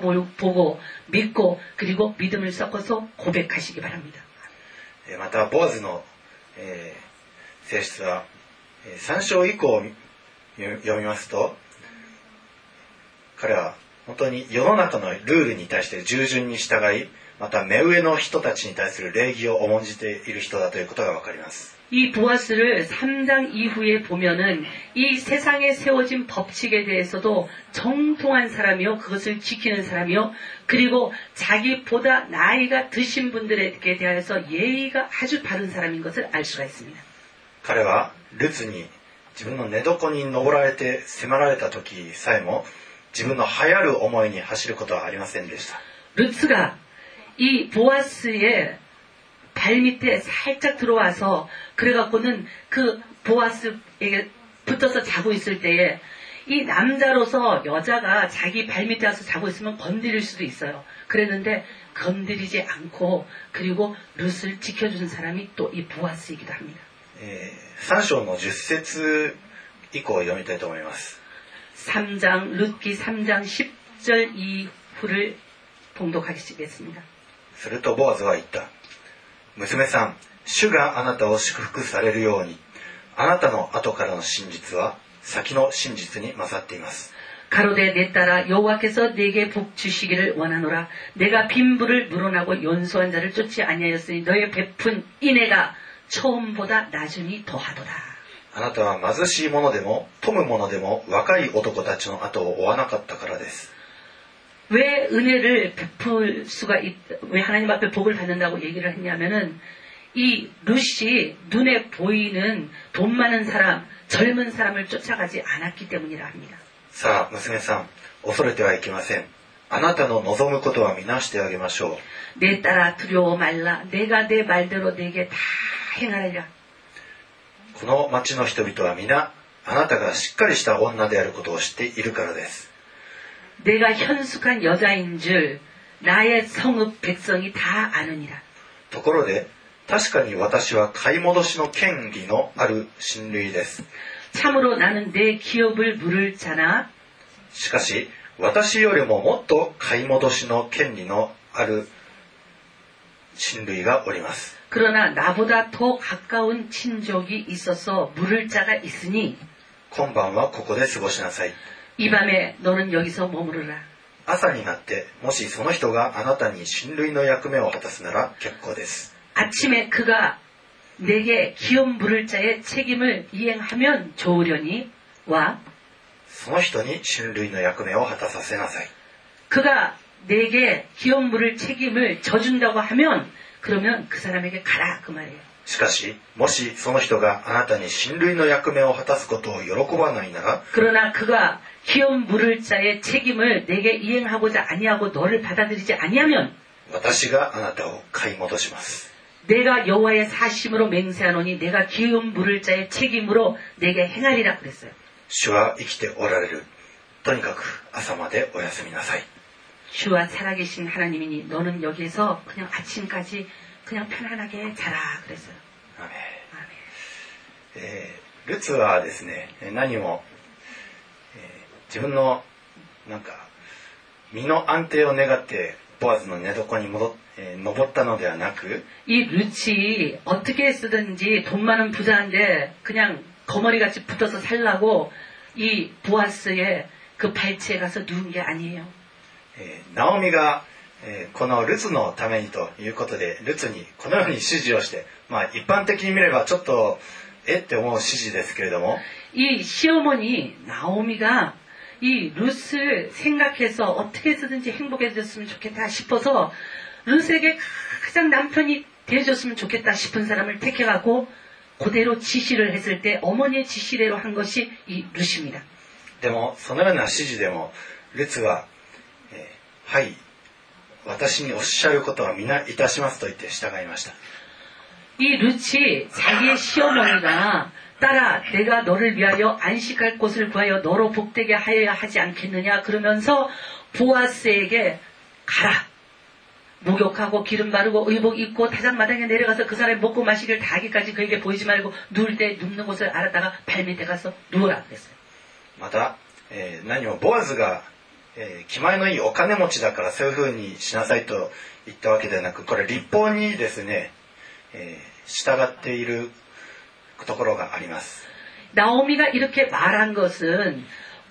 살펴보고 믿고 그리고 믿음을 섞어서 고백하시기 바랍니다. またボアズの、性質は3章以降を読みますと、彼は本当に世の中のルールに対して従順に従い、また目上の人たちに対する礼儀を重んじている人だということがわかります。 이 보아스를 3장 이후에 보면은 이 세상에 세워진 법칙에 대해서도 정통한 사람이요, 그것을 지키는 사람이요, 그리고 자기보다 나이가 드신 분들에게 대해서 예의가 아주 바른 사람인 것을 알 수가 있습니다. 彼はルツに自分の寝床に登られて迫られた時さえも自分の流行る思いに走ることはありませんでした。 루츠가 이 보아스의 발밑에 살짝 들어와서 그래갖고는 그 보아스에게 붙어서 자고 있을 때에 이 남자로서 여자가 자기 발밑에 와서 자고 있으면 건드릴 수도 있어요. 그랬는데 건드리지 않고 그리고 룻을 지켜주는 사람이 또 이 보아스이기도 합니다. 3章の10節以降を読みたいと思います。 3장 룻기 3장 10절 이후를 봉독하겠습니다. するとボアズは言った。娘さん、主があなたを祝福されるように、あなたの後からの真実は先の真実に勝っています。 가로되 내 딸아 여호와께서 내게 복 주시기를 원하노라. 내가 빈부를 물어나고 연소한 자를 쫓지 아니하였으니 너의 베푼 인애가 처음보다 나중이 더하도다. あなたは貧しい者でも富む者でも若い男たちの後を追わなかったからです。 왜 은혜를 베풀 수가 왜 하나님 앞에 복을 받는다고 얘기를 했냐면은 이 룻이 눈에 보이는 돈 많은 사람, 젊은 사람을 쫓아가지 않았기 때문이라 합니다. さあ、娘さん、恐れてはいけません。あなたの望むことは皆してあげましょう。 내 딸아 두려워 말라. 내가 내 말대로 내게 다 행하리라. この町の人々は皆、あなたがしっかりした女であることを知っているからです。 내가 현숙한 여자인 줄 나의 성읍 백성이 다 아느니라. ところで、確かに私は買い戻しの権利のある親類です。 참으로 나는 내 기업을 물을 자나 しかし、私よりももっと買い戻しの権利のある親類がおります。 그러나 나보다 더 가까운 친족이 있어서 물을 자가 있으니 今晩はここで過ごしなさい。 이 밤에 너는 여기서 머무르라. 朝になって、もしその人があなたに親類の役目を果たすなら結構です。 아침에 그가 내게 기업 물을 자의 책임을 이행하면 좋으려니 와 その人に親類の役目を果たさせなさい。 그가 내게 기업 물을 책임을 져준다고 하면 그러면 그 사람에게 가라 그 말이에요. しかし、もしその人があなたに親類の役目を果たすことを喜ばないなら 그러나 그가 기업 물을 자의 책임을 내게 이행하고자 아니하고 너를 받아들이지 아니하면 私があなたを買い戻します。 내가 여호와의 사심으로 맹세하노니 내가 기업 물을 자의 책임으로 내게 행하리라 그랬어요. 主は生きておられる。とにかく朝までお休みなさい。 주와 살아계신 하나님이니 너는 여기에서 그냥 아침까지 그냥 편안하게 자라 그랬어요. アメン。ルツはですね、何も、自分のなんか身の安定を願ってボアズの寝床に登ったのではなく、 이 룻이 어떻게 쓰든지 돈 많은 부자인데 그냥 거머리같이 붙어서 살라고 이 보아스의 그 발치에 가서 누운 게 아니에요. ナオミが、このルツのためにということでルツにこのように指示をして、まあ一般的に見ればちょっとって思う指示ですけれども、 이 시어머니 나오미가 이 룻을 생각해서 어떻게 해서든지 행복해졌으면 좋겠다 싶어서 룻에게 가장 남편이 되어줬으면 좋겠다 싶은 사람을 택해가고 그대로 지시를 했을 때 어머니의 지시대로 한 것이 이 룻입니다. でもそのような指示でもルツは、はい、私におっしゃることは皆いたしますと言って従いました。 이 룻이 자기의 시어머니가 딸아 내가 너를 위하여 안식할 곳을 구하여 너로 복되게 하여야 하지 않겠느냐 그러면서 보아스에게 가라. 목욕하고 기름 바르고 의복 입고 타작마당에 내려가서 그 사람이 먹고 마시길 다 하기까지 그에게 보이지 말고 누울 때 눕는 곳을 알았다가 발밑에 가서 누워라 그랬어요. また、何もボアズが、気前のいいお金持ちだからそういうふうにしなさいと言ったわけではなく、これ律法にですね、従っているところがあります。 나오미가 이렇게 말한 것은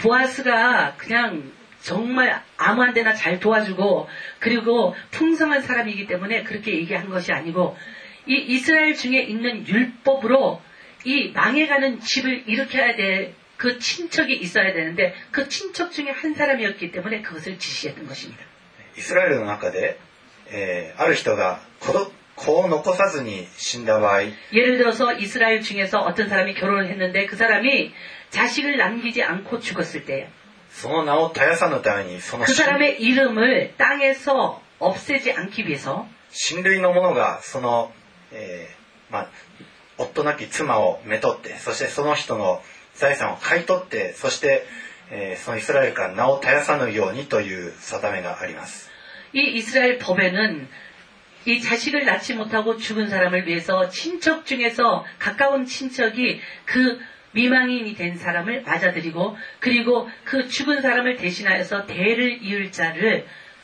보아스가 그냥 정말 아무한테나 잘 도와주고 그리고 풍성한 사람이기 때문에 그렇게 얘기한 것이 아니고 이 이스라엘 중에 있는 율법으로 이 망해가는 집을 일으켜야 될 그 친척이 있어야 되는데 그 친척 중에 한 사람이었기 때문에 그것을 지시했던 것입니다. イスラエルの中で、ある人が子を残さずに死んだ場合 예를 들어서 이스라엘 중에서 어떤 사람이 결혼을 했는데 그 사람이 자식을 남기지 않고 죽었을 때 その名を絶やさぬためにその 그 사람의 이름을 땅에서 없애지 않기 위해서 親類の者がその、夫なき妻をめとってそしてその人の財産を買い取ってそして、 そのイスラエルから名を絶やさぬようにという定めがあります。 이 이스라엘 법에는 이 자식을 낳지 못하고 죽은 사람을 위해서 친척 중에서 가까운 친척이 그 미망인이 된 사람을 맞아들이고 그리고 그 죽은 사람을 대신하여서 대를 이을 자를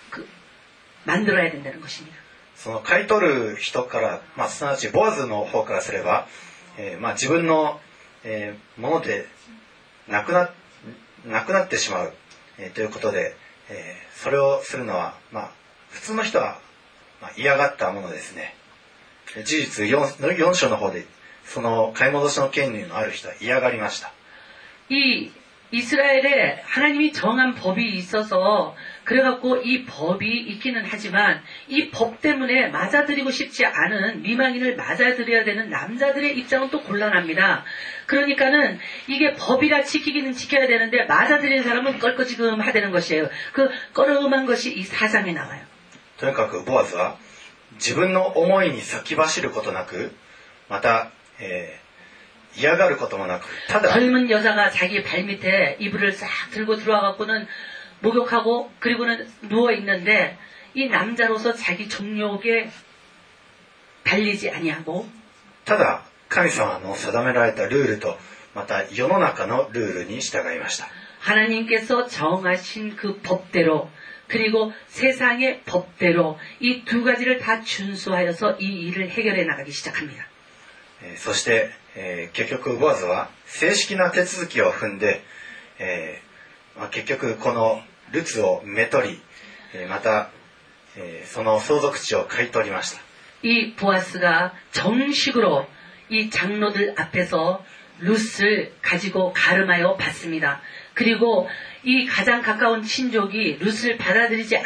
만들어야 된다는 것입니다. その買い取る人から、すなわちボアズの方からすれば、自分の、ものでなくなってしまう、ということで、それをするのは、普通の人は、嫌がったものですね。事実 4章の方でその買い戻しの権利のある人は嫌がりました。 이 이스라엘에 하나님이 정한 법이 있어서 그래갖고 이 법이 있기는 하지만 이 법 때문에 맞아들이고 싶지 않은 미망인을 맞아들여야 되는 남자들의 입장은 또 곤란합니다. 그러니까는 이게 법이라 지키기는 지켜야 되는데 맞아들이는 사람은 껄끄지금 하다는 것이에요. 그 꺼름한 것이 이 사상에 나와요. とにかくボアズは自分の思いに先走ることなくまた、嫌がることもなくただ 젊은 여자가 자기 발밑에 이불을 싹 들고 들어와갖고는 목욕하고 그리고는 누워있는데 이 남자로서 자기 정욕에 달리지 아니하고 ただ神様の定められたルールとまた世の中のルールに従いました。 하나님께서 정하신 그 법대로 그리고 세상의 법대로 이 두 가지를 다 준수하여서 이 일을 해결해 나가기 시작합니다. そして、結局ボアズは正式な手続きを踏んで、結局このルツをめとり、また、その相続地を買い取りました。 이 보아스가 정식으로 이 장로들 앞에서 룻을 가지고 가름하여 받습니다. 그리고 이 가장 가까운 친족이 룻을 받아들이지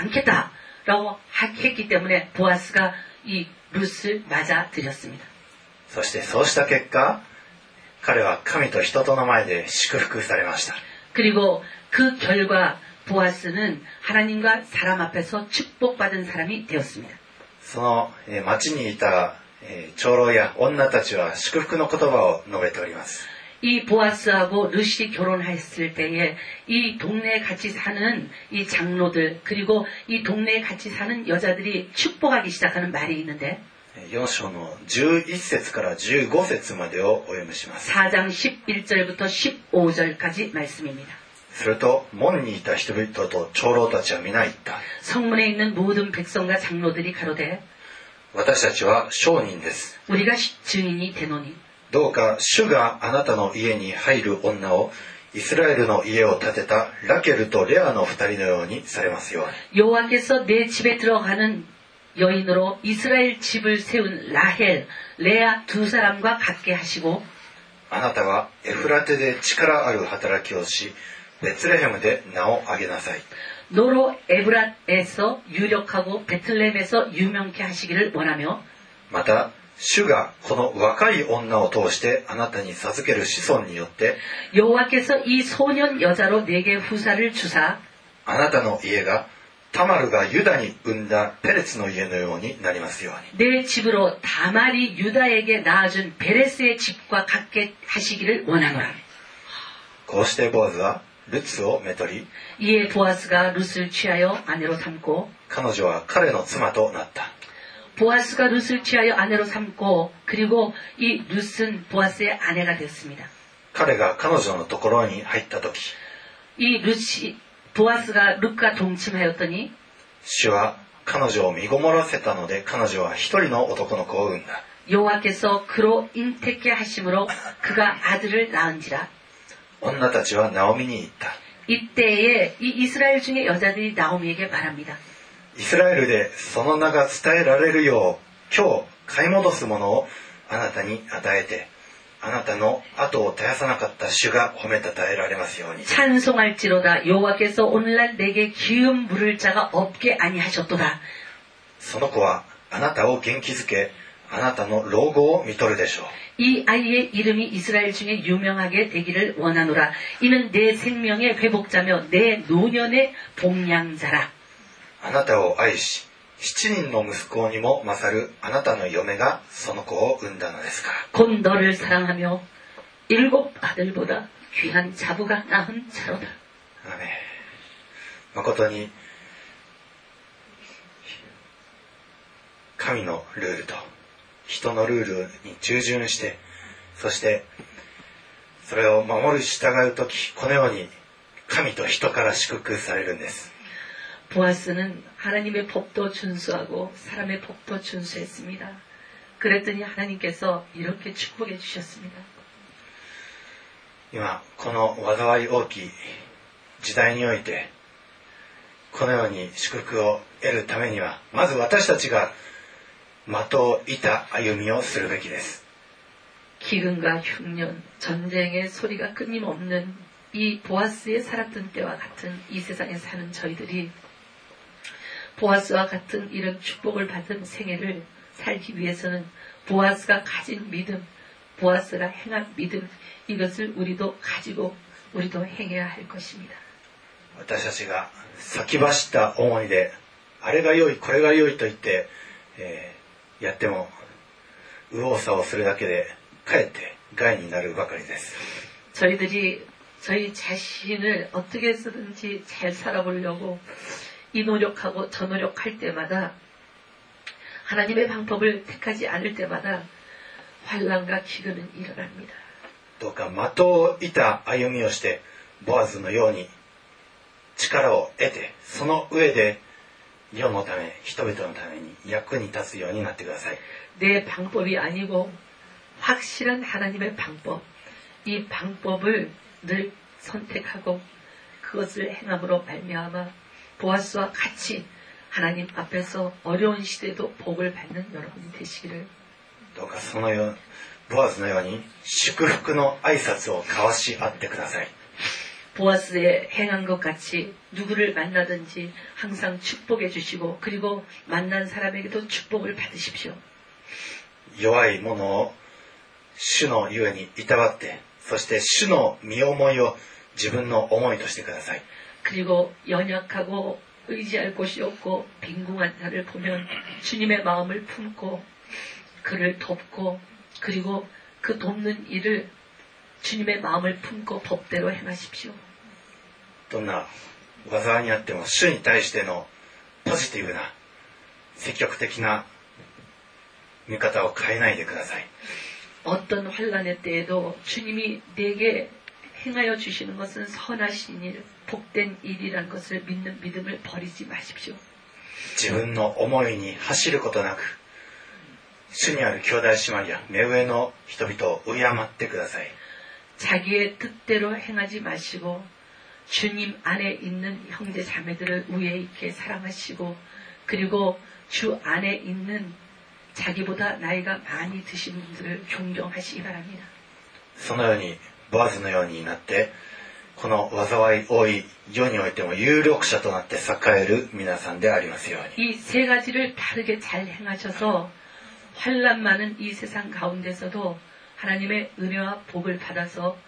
않겠다라고 했기 때문에 보아스가 이 룻을 맞아들였습니다. そしてそうした結果、彼は神と人との前で祝福されました。 그리고 그 결과 보아스는 하나님과 사람 앞에서 축복받은 사람이 되었습니다. その町にいた長老や女たちは祝福の言葉を述べております。 이 보아스하고 룻이 결혼했을 때에 이 동네에 같이 사는 이 장로들 그리고 이 동네에 같이 사는 여자들이 축복하기 시작하는 말이 있는데 4章の11節から15節までをお読みします。 4장 11절부터 15절까지 말씀입니다. すると門にいた人々と長老たちは皆言った。 성문에 있는 모든 백성과 장로들이 가로되 私たちは証人です。 우리가 증인이 되노니 どうか主があなたの家に入る女をイスラエルの家を建てたラケルとレアの2人のようにされますように。 여호와께서 내 집에 들어가는 여인으로 이스라엘 집을 세운 라헬, 레아 두 사람과 같게 하시고 あなたはエフラテで力ある働きをしベツレヘムで名を挙げなさい。 너로 에브랏에서 유력하고 베틀레헴에서 유명케 하시기를 원하며 また主がこの若い女を通してあなたに授ける子孫によって 여호와께서 이 소년 여자로 내게 후사를 주사 あなたの家がタマルがユダに産んだペレツの家のようになりますように。 내 집으로 다말이 유다에게 낳아준 베레스의 집과 같게 하시기를 원하노라. こうしてボアズはルツをめとり 이에 보아스가 룻을 취하여 아내로 삼고 彼女は彼の妻となった。 보아스가 룻을 취하여 아내로 삼고 그리고 이 룻은 보아스의 아내가 되었습니다. 彼が彼女のところに入った時 이 룻이 보아스가 룻과 동침하였더니 主は彼女を身ごもらせたので彼女は一人の男の子を産んだ。 여호와께서 그로 잉태케 하심으로 그가 아들을 낳은지라. 女たちはナオミに言った。 이때에 이 이스라엘 중에 여자들이 나오미에게 말합니다. イスラエルでその名が伝えられるよう今日買い戻すものをあなたに与えてあなたの後を絶やさなかった主が褒めたたえられますように。 찬송할지로다 여호와께서 오늘날 내게 기름 부를 자가 없게 아니하셨도다. その子はあなたを元気づけあなたの老後を見とるでしょう。 이 아이의 이름이 이스라엘 중에 유명하게 되기를 원하노라. 이는 내 생명의 회복자며 내 노년의 복량자라. あなたを愛し7人の息子にも勝るあなたの嫁がその子を産んだのですから。 곧 너를 사랑하며 7 아들보다 귀한 자부가 낳은 자로다. 誠に神のルールと人のルールに従順して、そしてそれを守る従うとき、このように神と人から祝福されるんです。 보아스는 하나님의 법도 준수하고 사람의 법도 준수했습니다. 그랬더니 하나님께서 이렇게 축복해 주셨습니다. 今この災い大きい時代において、このように祝福を得るためには、まず私たちが的を射た歩みをするべきです。 기근과 흉년, 전쟁의 소리가 끊임없는 이 보아스에 살았던 때와 같은 이 세상에 사는 저희들이 보아스와 같은 이런 축복을 받은 생애를 살기 위해서는 보아스가 가진 믿음, 보아스가 행한 믿음, 이것을 우리도 가지고 우리도 행해야 할 것입니다. 私たちが先走った思いで、あれが良いこれが良いと言って、やっても右往左往するだけでかえって害になるばかりです。 저희들이 저희 자신을 어떻게 해서든지 잘 살아보려고 이 노력하고 저 노력할 때마다, 하나님의 방법을 택하지 않을 때마다 환난과 기근은 일어납니다. どうか的を射た歩みをして、ボアズのように力を得て、その上で世のため、人々のために役に立つようになってください。 내 방법이 아니고 확실한 하나님의 방법, 이 방법을 늘 선택하고 그것을 행함으로 말미암아 보아스와 같이 하나님 앞에서 어려운 시대도 복을 받는 여러분이 되시기를. どうかそのようボアズのように祝福の挨拶を交わし合ってください。 보아스의 행한 것 같이 누구를 만나든지 항상 축복해 주시고, 그리고 만난 사람에게도 축복을 받으십시오. 弱い者を主のゆえにいたわって、そして主の身思いを自分の思いとしてください。 그리고 연약하고 의지할 곳이 없고 빈궁한 자를 보면 주님의 마음을 품고 그를 돕고, 그리고 그 돕는 일을 주님의 마음을 품고 법대로 행하십시오. どんな災いにあっても主に対してのポジティブな積極的な見方を変えないでください。 어떤 환난의 때에도 주님이 내게 행하여 주시는 것은 선하신 일, 복된 일이라는 것을 믿는 믿음을 버리지 마십시오. 自分の思いに走ることなく、主にある兄弟姉妹や目上の人々を敬ってください。 자기의 뜻대로 행하지 마시고 주님 안에 있는 형제 자매들을 우애 있게 사랑하시고, 그리고 주 안에 있는 자기보다 나이가 많이 드신 분들을 존경하시기 바랍니다. そのようにボアズのようになって、この災い多い世においても有力者となって栄える皆さんでありますように。 이 세 가지를 바르게 잘 행하셔서 환난 많은 이 세상 가운데서도 하나님의 은혜와 복을 받아서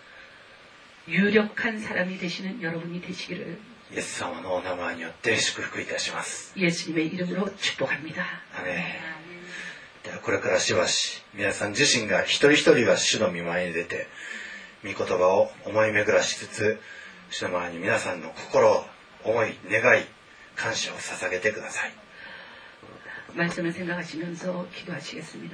유력한 사람이 되시는 여러분이 되시기를 イエス様のお名前によって祝福いたします。 예수님의 이름으로 축복합니다. アメン。ではこれからしばし皆さん自身が一人一人が主の御前に出て、御言葉を思い巡らしつつ、主の前に皆さんの心、思い、願い、感謝を捧げてください。 말씀을 생각하시면서 기도하시겠습니다.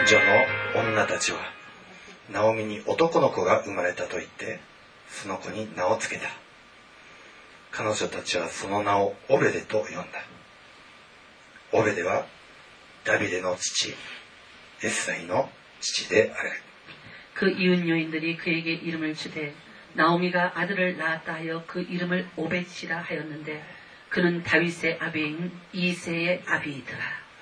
所の女たちはナオミに男の子が生まれたと言ってその子に名を付けた。彼女たちはその名をオベデと呼んだ。オベデはダビデの父エッサイの父である。 그 이웃 여인들이 그에게 이름을 주되 나오미가 아들을 낳았다 하여 그 이름을 오벳이라 하였는데 그는 다윗의 아비인 이새의 아비이더라.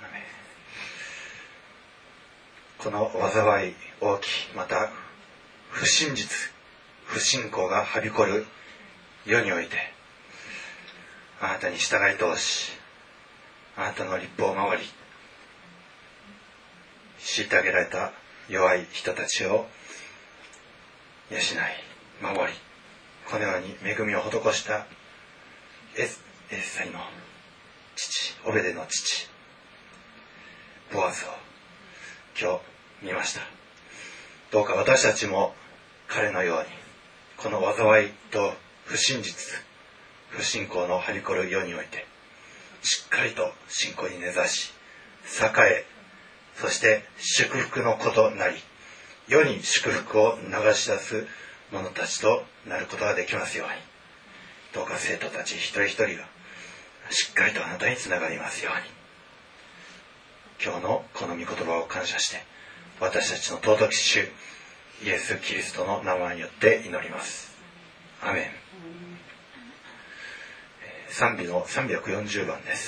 この災い大きまた不真実不信仰がはびこる世においてあなたに従い通しあなたの立法を守り虐げられた弱い人たちを養い守りこのように恵みを施したエッサイの父オベデの父ボアズを今日見ました。どうか私たちも彼のようにこの災いと不真実不信仰のはびこる世においてしっかりと信仰に根ざし栄えそして祝福の子となり世に祝福を流し出す者たちとなることができますようにどうか生徒たち一人一人がしっかりとあなたにつながりますように今日のこの御言葉を感謝して私たちの尊き主イエス・キリストの名前によって祈ります。アメン。賛美の340番です。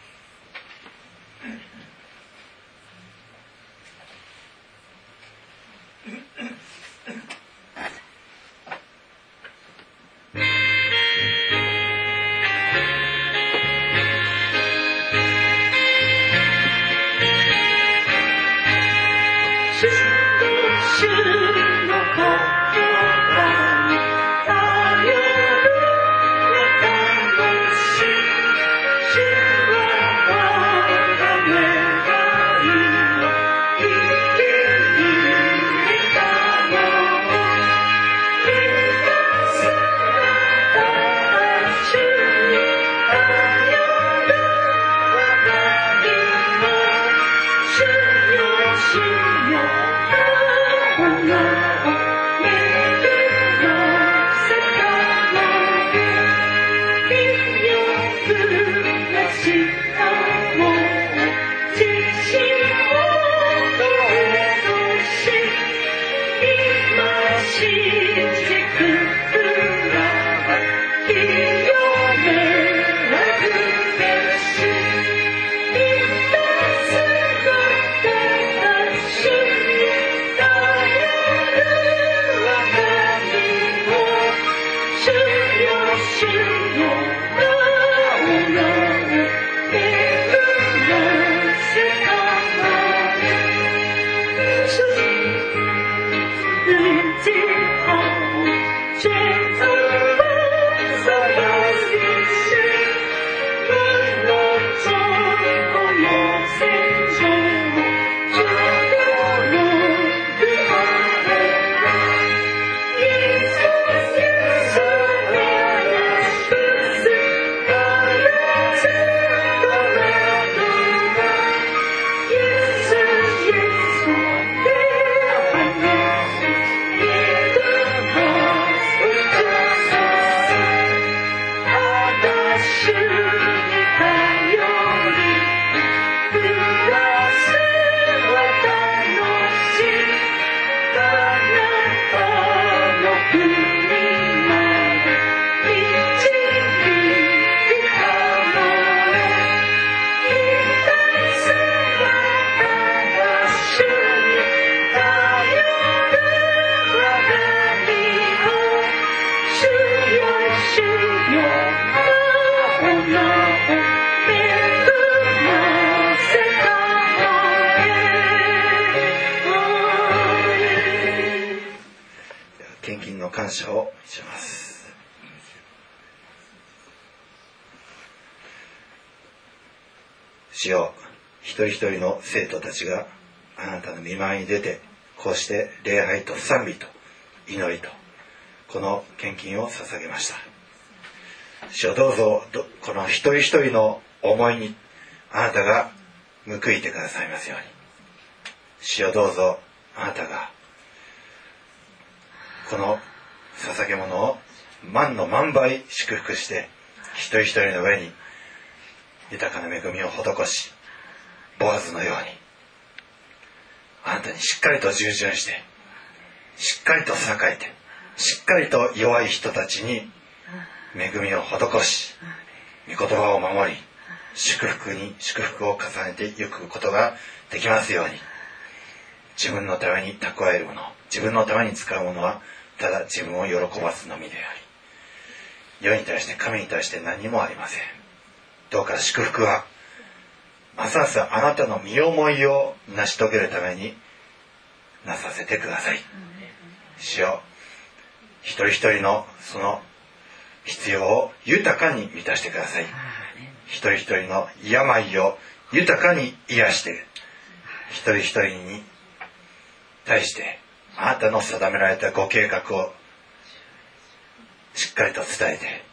感謝をします。主よ、一人一人の生徒たちがあなたの御前に出てこうして礼拝と賛美と祈りとこの献金を捧げました。主よ、どうぞこの一人一人の思いにあなたが報いてくださいますように。 主よどうぞあなたがこの捧げ物を万の万倍祝福して一人一人の上に豊かな恵みを施し、ボアズのようにあなたにしっかりと従順して、しっかりと栄えて、しっかりと弱い人たちに恵みを施し、御言葉を守り、祝福に祝福を重ねていくことができますように。自分のために蓄えるもの、自分のために使うものはただ自分を喜ばすのみであり、世に対して神に対して何もありません。どうか祝福はますますあなたの身思いを成し遂げるためになさせてください。主よ、一人一人のその必要を豊かに満たしてください。一人一人の病を豊かに癒して、一人一人に対してあなたの定められたご計画をしっかりと伝えて、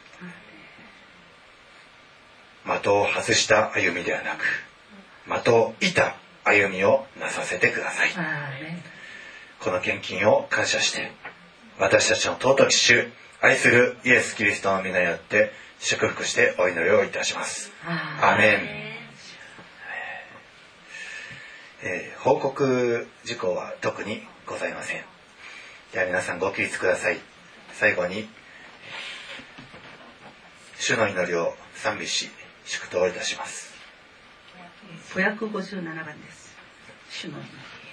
的を外した歩みではなく、的を射た歩みをなさせてください。この献金を感謝して、私たちの尊き主、愛するイエス・キリストの皆によって祝福してお祈りをいたします。アーメン。報告事項は特にございません。では皆さんご起立ください。最後に主の祈りを賛美し祝祷いたします。 557番です。主の祈り。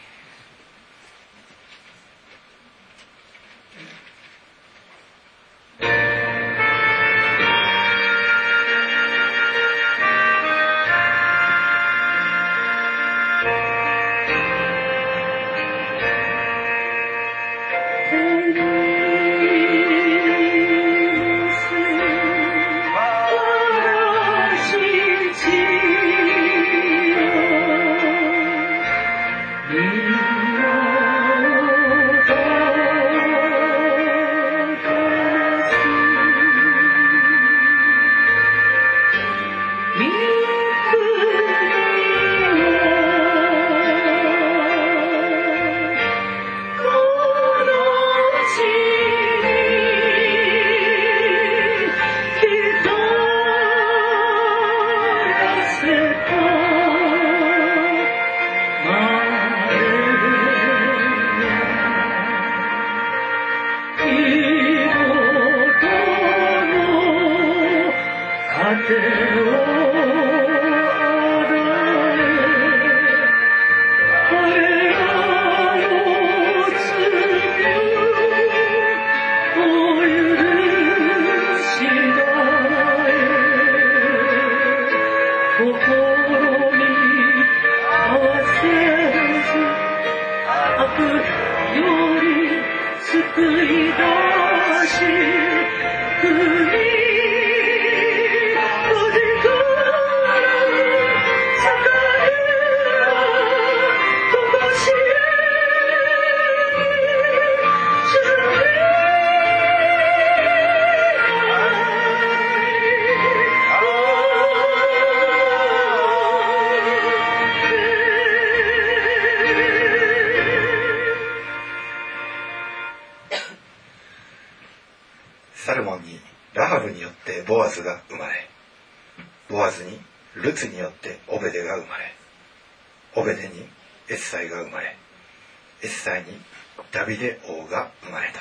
サルモンにラハブによってボアズが生まれ、ボアズにルツによってオベデが生まれ、オベデにエッサイが生まれ、エッサイにダビデ王が生まれた。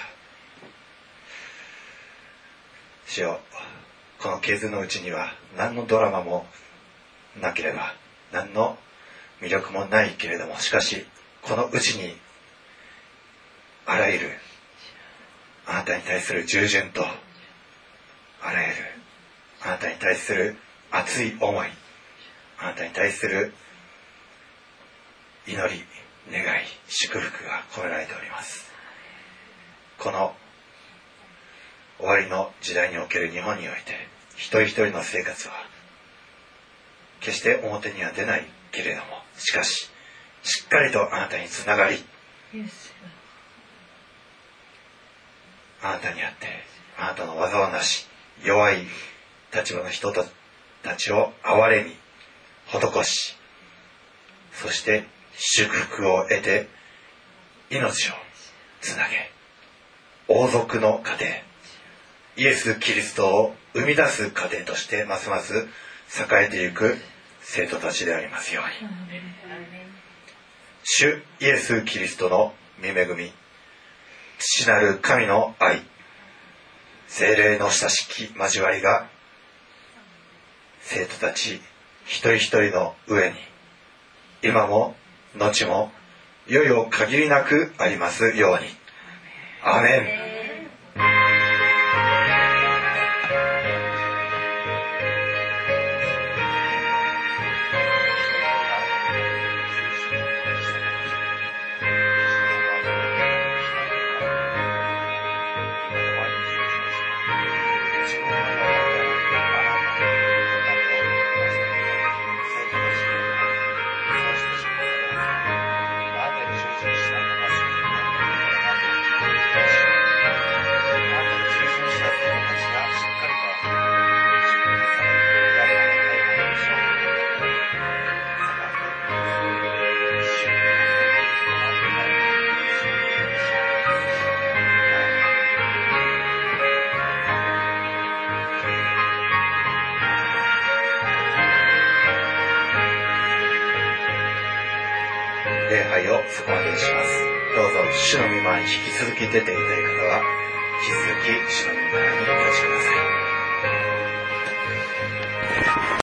主よ、この系図のうちには何のドラマもなければ、何の魅力もないけれども、しかしこのうちにあらゆるあなたに対する従順と、あらゆるあなたに対する熱い思い、あなたに対する祈り、願い、祝福が込められております。この終わりの時代における日本において、一人一人の生活は決して表には出ないけれども、しかししっかりとあなたにつながり、あなたにあって、あなたの技をなし、弱い立場の人たちを憐れみ、施し、そして祝福を得て命をつなげ、王族の家庭、イエス・キリストを生み出す家庭としてますます栄えていく生徒たちでありますように。主イエス・キリストの御恵み、父なる神の愛、聖霊の親しき交わりが生徒たち一人一人の上に今も後もいよいよ限りなくありますように。アーメン。礼拝を底上げします。どうぞ主の御前に引き続き出ていたい方は引き続き主の御前にお立ちください。